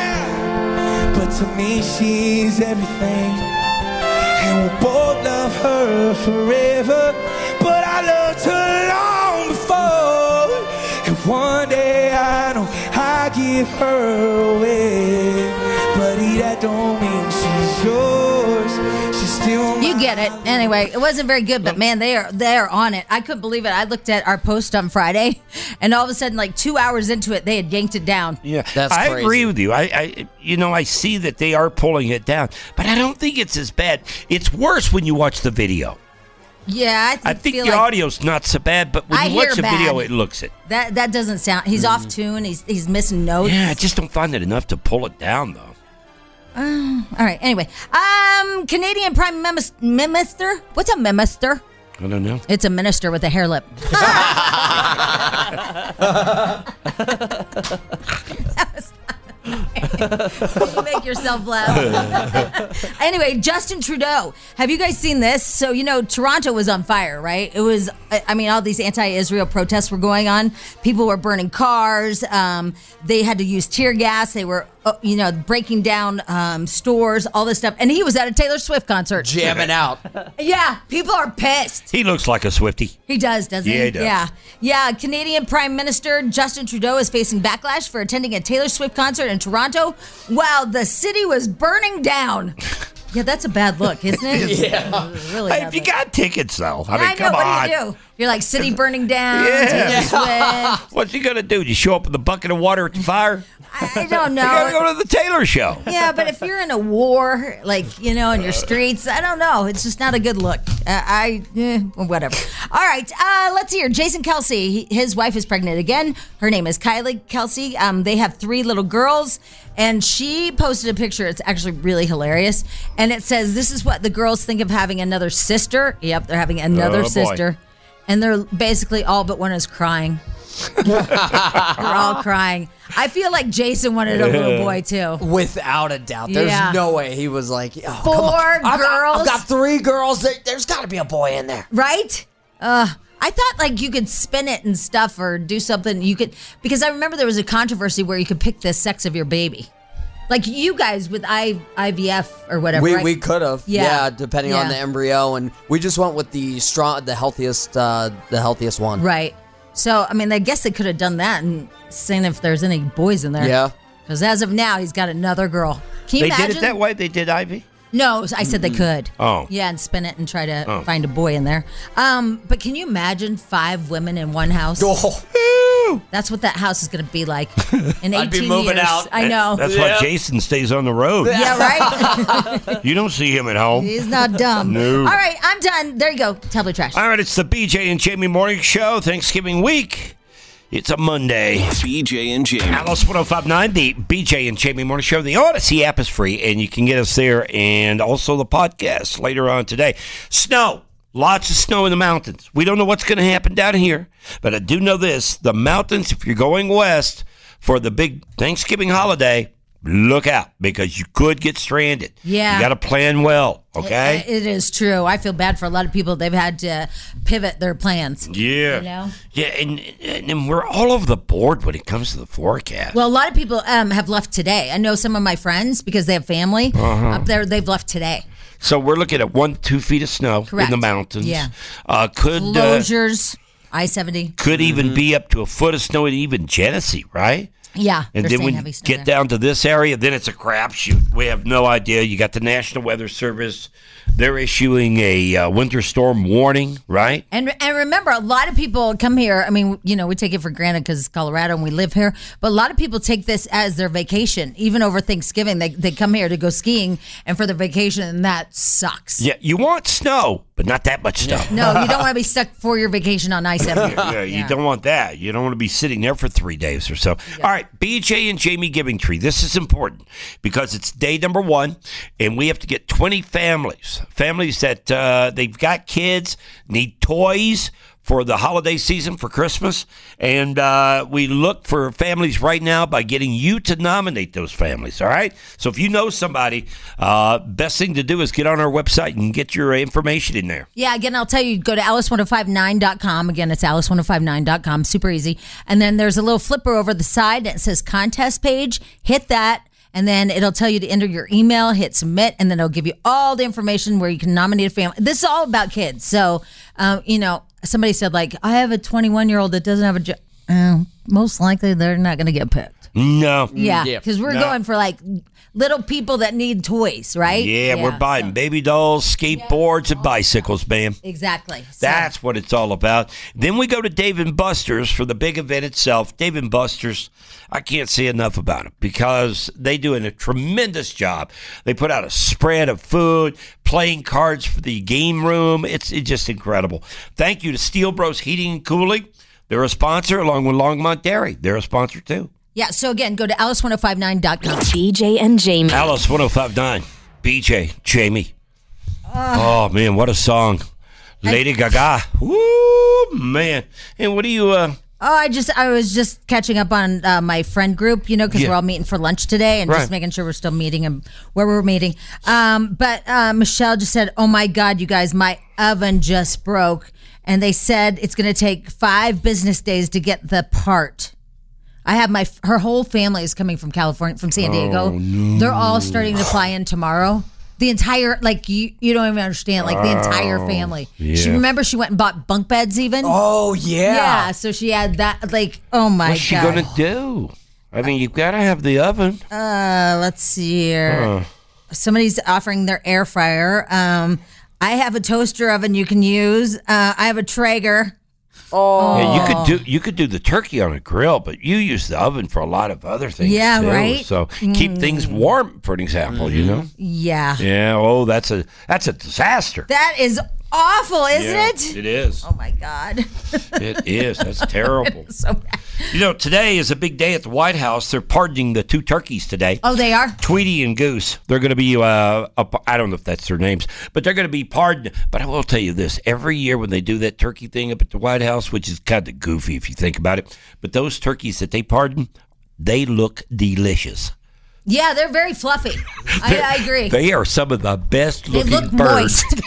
half, but to me she's everything. And we'll both love her forever, but I loved her long before. And one day I know I'll give her away, but that don't mean she's yours. She's still mine. You get it. Anyway, it wasn't very good, but man, they are on it. I couldn't believe it. I looked at our post on Friday, and all of a sudden, like 2 hours into it, they had yanked it down. Yeah, That's I crazy. agree with you. I see that they are pulling it down, but I don't think it's as bad. It's worse when you watch the video. Yeah, I think feel the like audio's not so bad, but when I you watch hear the video, bad. it looks it. that doesn't sound. He's off tune. He's missing notes. Yeah, I just don't find it enough to pull it down, though. All right. Anyway, Canadian Prime Minister. What's a minister? I don't know. It's a minister with a hair lip. Make yourself laugh. Anyway, Justin Trudeau. Have you guys seen this? So, Toronto was on fire, right? It was, all these anti-Israel protests were going on. People were burning cars. They had to use tear gas. They were breaking down stores, all this stuff. And he was at a Taylor Swift concert. Jamming out. Yeah, people are pissed. He looks like a Swiftie. He does, doesn't he? Yeah, he does. Yeah. Canadian Prime Minister Justin Trudeau is facing backlash for attending a Taylor Swift concert in Toronto while the city was burning down. Yeah, that's a bad look, isn't it? Yeah. Really Hey, bad if you look. got tickets, though, I mean, I know, come on. what do you do? You're like city burning down, Yeah. Taylor Swift. What's he going to do? You show up with a bucket of water at the fire? I don't know. You got to go to the Taylor show. Yeah, but if you're in a war, in your streets, I don't know. It's just not a good look. Whatever. All right, let's hear. Jason Kelce, his wife is pregnant again. Her name is Kylie Kelce. They have 3 little girls, and she posted a picture. It's actually really hilarious. And it says, this is what the girls think of having another sister. Yep, they're having another sister. And they're basically all but one is crying. They're all crying. I feel like Jason wanted a little boy too. Without a doubt. There's no way he was like, 4 girls. I've got 3 girls. There's got to be a boy in there. Right? I thought you could spin it and stuff or do something. You could, because I remember there was a controversy where you could pick the sex of your baby. Like you guys with IVF or whatever. We, right? we could have, depending on the embryo, and we just went with the healthiest one. Right. So I mean, I guess they could have done that and seen if there's any boys in there. Yeah. Because as of now, he's got another girl. Can you imagine? Did it that way? They did IV? No, I said they could. Oh. Yeah, and spin it and try to find a boy in there. But can you imagine 5 women in one house? Oh. That's what that house is going to be like in 18 I'd be moving years. out. I know. That's why Jason stays on the road. Yeah, right? You don't see him at home. He's not dumb. No. All right, I'm done. There you go. Tablet trash. All right, it's the BJ and Jamie Morning Show, Thanksgiving week. It's a Monday. BJ and Jamie. Alice 105.9, the BJ and Jamie Morning Show. The Odyssey app is free, and you can get us there, and also the podcast later on today. Snow. Lots of snow in the mountains. We don't know what's going to happen down here, but I do know this. The mountains, if you're going west for the big Thanksgiving holiday, look out, because you could get stranded. Yeah. You got to plan well, okay? It is true. I feel bad for a lot of people. They've had to pivot their plans. Yeah. You know? Yeah, and we're all over the board when it comes to the forecast. Well, a lot of people have left today. I know some of my friends, because they have family up there, they've left today. So we're looking at 1-2 feet of snow Correct. in the mountains. Yeah. Closures, I-70. Could even be up to a foot of snow in even Genesee, right? Yeah. And then when you get down to this area, then it's a crapshoot. We have no idea. You got the National Weather Service. They're issuing a winter storm warning, right? And remember, a lot of people come here. I mean, we take it for granted because it's Colorado and we live here. But a lot of people take this as their vacation. Even over Thanksgiving, they come here to go skiing and for their vacation, and that sucks. Yeah, you want snow, but not that much snow. No, you don't want to be stuck for your vacation on I-70. Yeah, you don't want that. You don't want to be sitting there for 3 days or so. Yeah. All right, BJ and Jamie Giving Tree. This is important because it's day number 1, and we have to get 20 families that they've got kids, need toys for the holiday season, for Christmas. And we look for families right now by getting you to nominate those families, all right? So if you know somebody, best thing to do is get on our website and get your information in there. Yeah, again, I'll tell you, go to alice1059.com. Again, it's alice1059.com. Super easy. And then there's a little flipper over the side that says contest page. Hit that. And then it'll tell you to enter your email, hit submit, and then it'll give you all the information where you can nominate a family. This is all about kids. So, somebody said, I have a 21-year-old that doesn't have a job. Most likely they're not going to get picked. No. Yeah, because we're going for little people that need toys, right? Yeah, we're buying baby dolls, skateboards, and bicycles, ma'am. Exactly. That's what it's all about. Then we go to Dave & Buster's for the big event itself. Dave & Buster's, I can't say enough about it because they do a tremendous job. They put out a spread of food, playing cards for the game room. It's just incredible. Thank you to Steel Bros Heating and Cooling. They're a sponsor, along with Longmont Dairy. They're a sponsor, too. Yeah, so again, go to alice1059.com. BJ and Jamie. Alice 105.9. BJ, Jamie. Oh, man, what a song. Lady Gaga. Woo, man. And what do you... I was just catching up on my friend group, because we're all meeting for lunch today and just making sure we're still meeting and where we're meeting. But Michelle just said, oh, my God, you guys, my oven just broke. And they said it's going to take 5 business days to get the part. I have her whole family is coming from California, from San Diego. No. They're all starting to fly in tomorrow. The entire, like, you don't even understand, like, the entire family. Yeah. She went and bought bunk beds even. Oh, yeah. Yeah, so she had that, like, oh my God. What's she going to do? I mean, you've got to have the oven. Let's see here. Somebody's offering their air fryer. I have a toaster oven you can use. I have a Traeger. Oh, yeah, you could do the turkey on a grill, but you use the oven for a lot of other things. Yeah, too. right. So keep things warm, for an example. You know. Yeah. Yeah. Oh, that's a disaster. That is awful, isn't it? It is. Oh my God. It is. That's terrible. So bad. You know, today is a big day at the White House. They're pardoning the 2 turkeys today. Oh, they are? Tweety and Goose. They're going to be, I don't know if that's their names, but they're going to be pardoned. But I will tell you this. Every year when they do that turkey thing up at the White House, which is kind of goofy if you think about it, but those turkeys that they pardon, they look delicious. Yeah, they're very fluffy. I agree. They are some of the best looking look birds. moist.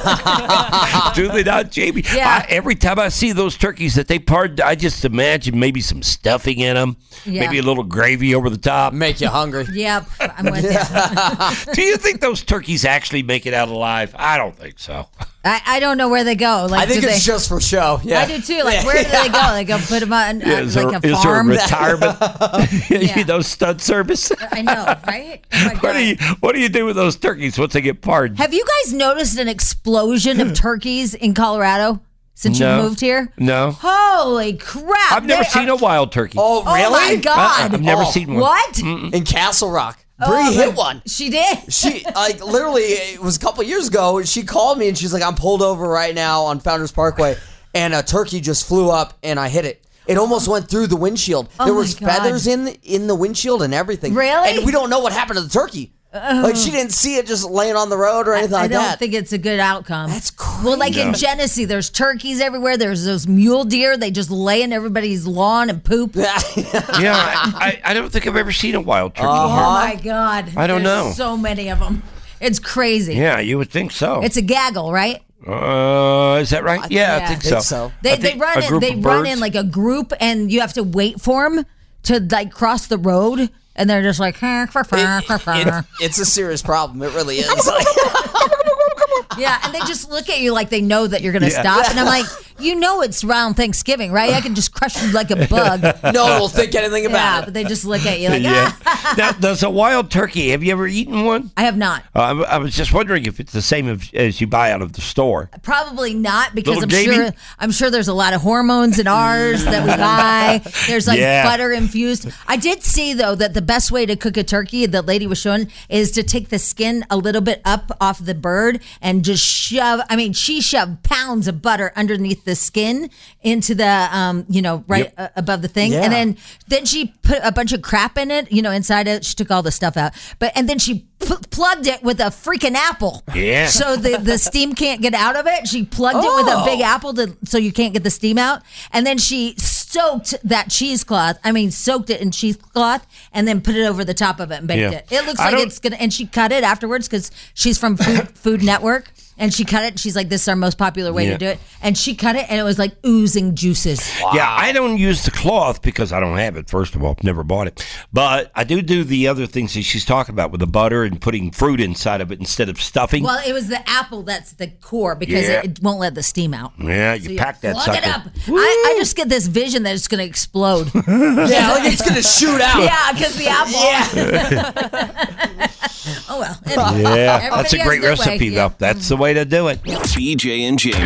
Do they not, Jamie? Yeah. Every time I see those turkeys that they pardoned, I just imagine maybe some stuffing in them, maybe a little gravy over the top. Make you hungry. Yep, I'm with you. Do you think those turkeys actually make it out alive? I don't think so. I don't know where they go. Like, I think it's just for show. Yeah, I do too. Like, where do they go? They go put them on Is like there a farm. Is there a retirement? You know, stud service. I know, right? Oh my God. What do you do with those turkeys once they get pardoned? Have you guys noticed an explosion of turkeys in Colorado since you moved here? No. Holy crap! I've never seen a wild turkey. Oh, really? Oh my God! I've never seen one. What? In Castle Rock. Bree hit one. She did. She, like, literally, it was a couple years ago. She called me and she's like, I'm pulled over right now on Founders Parkway, and a turkey just flew up and I hit it. It almost went through the windshield. There was feathers in the windshield and everything. Really? And we don't know what happened to the turkey. Like, she didn't see it just laying on the road or anything like that. I don't think it's a good outcome. That's crazy. Well, like in Genesee, there's turkeys everywhere. There's those mule deer. They just lay in everybody's lawn and poop. Yeah, I don't think I've ever seen a wild turkey. Oh my God! I don't know. So many of them. It's crazy. Yeah, you would think so. It's a gaggle, right? Is that right? I think so. They run in like a group, and you have to wait for them to like cross the road, and they're just like. It's a serious problem. It really is. Yeah, and they just look at you like they know that you're going to stop. And I'm like, it's around Thanksgiving, right? I can just crush you like a bug. No one will think anything about it. Yeah, but they just look at you like, Now, does a wild turkey, have you ever eaten one? I have not. I was just wondering if it's the same as you buy out of the store. Probably not, because Little I'm sure there's a lot of hormones in ours that we buy. There's like butter infused. I did see, though, that the best way to cook a turkey, the lady was showing, is to take the skin a little bit up off the bird and just she shoved pounds of butter underneath the skin into the, above the thing. Yeah. And then she put a bunch of crap in it, inside it. She took all the stuff out. And then she plugged it with a freaking apple. Yeah. So the steam can't get out of it. She plugged it with a big apple so you can't get the steam out. And then she soaked it in cheesecloth and then put it over the top of it and baked it. It looks like it's going to, and she cut it afterwards because she's from Food Network. And she cut it. And she's like, "This is our most popular way to do it." And she cut it, and it was like oozing juices. Wow. Yeah, I don't use the cloth because I don't have it. First of all, never bought it. But I do the other things that she's talking about with the butter and putting fruit inside of it instead of stuffing. Well, it was the apple that's the core because it won't let the steam out. Yeah, you pack that sucker. Plug it up. I just get this vision that it's going to explode. Yeah, like it's going to shoot out. Yeah, because the apple. Oh well. Anyway, yeah, that's a great recipe though. That's the way to do it. BJ and Jamie.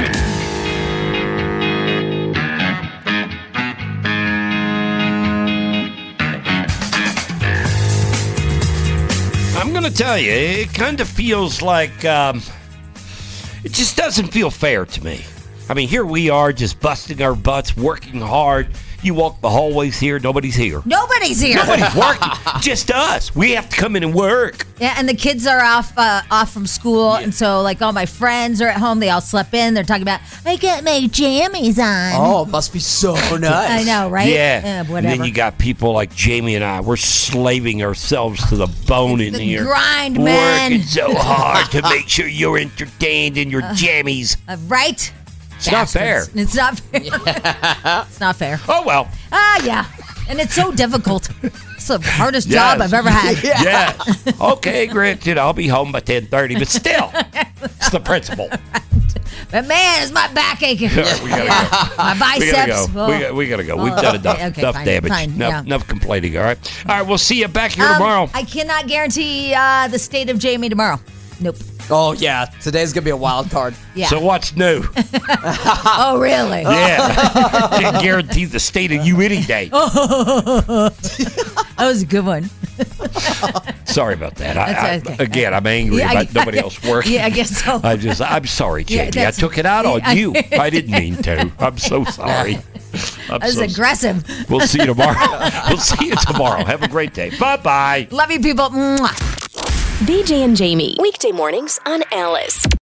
I'm going to tell you, it kind of feels like it just doesn't feel fair to me. I mean, here we are just busting our butts, working hard. You walk the hallways here, nobody's here. Nobody's here. Nobody's working. Just us. We have to come in and work. Yeah, and the kids are off from school, and so like all my friends are at home. They all slept in. They're talking about, I got my jammies on. Oh, it must be so nice. I know, right? Yeah. Whatever. And then you got people like Jamie and I. We're slaving ourselves to the bone in here. Grind, man. Working so hard to make sure you're entertained in your jammies. Right? It's not fair. It's not fair. It's not fair. Oh, well. Yeah. And it's so difficult. It's the hardest job I've ever had. Yeah. Okay, granted, I'll be home by 10:30, but still, it's the principle. But man, is my back aching. Right, we gotta go. My biceps. We gotta go. We've done enough. Okay, Enough fine, damage. fine, Enough complaining. All right. We'll see you back here tomorrow. I cannot guarantee the state of Jamie tomorrow. Nope. Oh, yeah. Today's going to be a wild card. Yeah. So what's new? Oh, really? Yeah. Can't guarantee the state of you any day. That was a good one. Sorry about that. Okay. Again, I'm angry about nobody else working. Yeah, I guess so. I'm sorry, Jamie. I took it out on you. I didn't mean to. I'm so sorry. That was aggressive. We'll see you tomorrow. We'll see you tomorrow. Have a great day. Bye-bye. Love you, people. Mwah. BJ and Jamie, weekday mornings on Alice.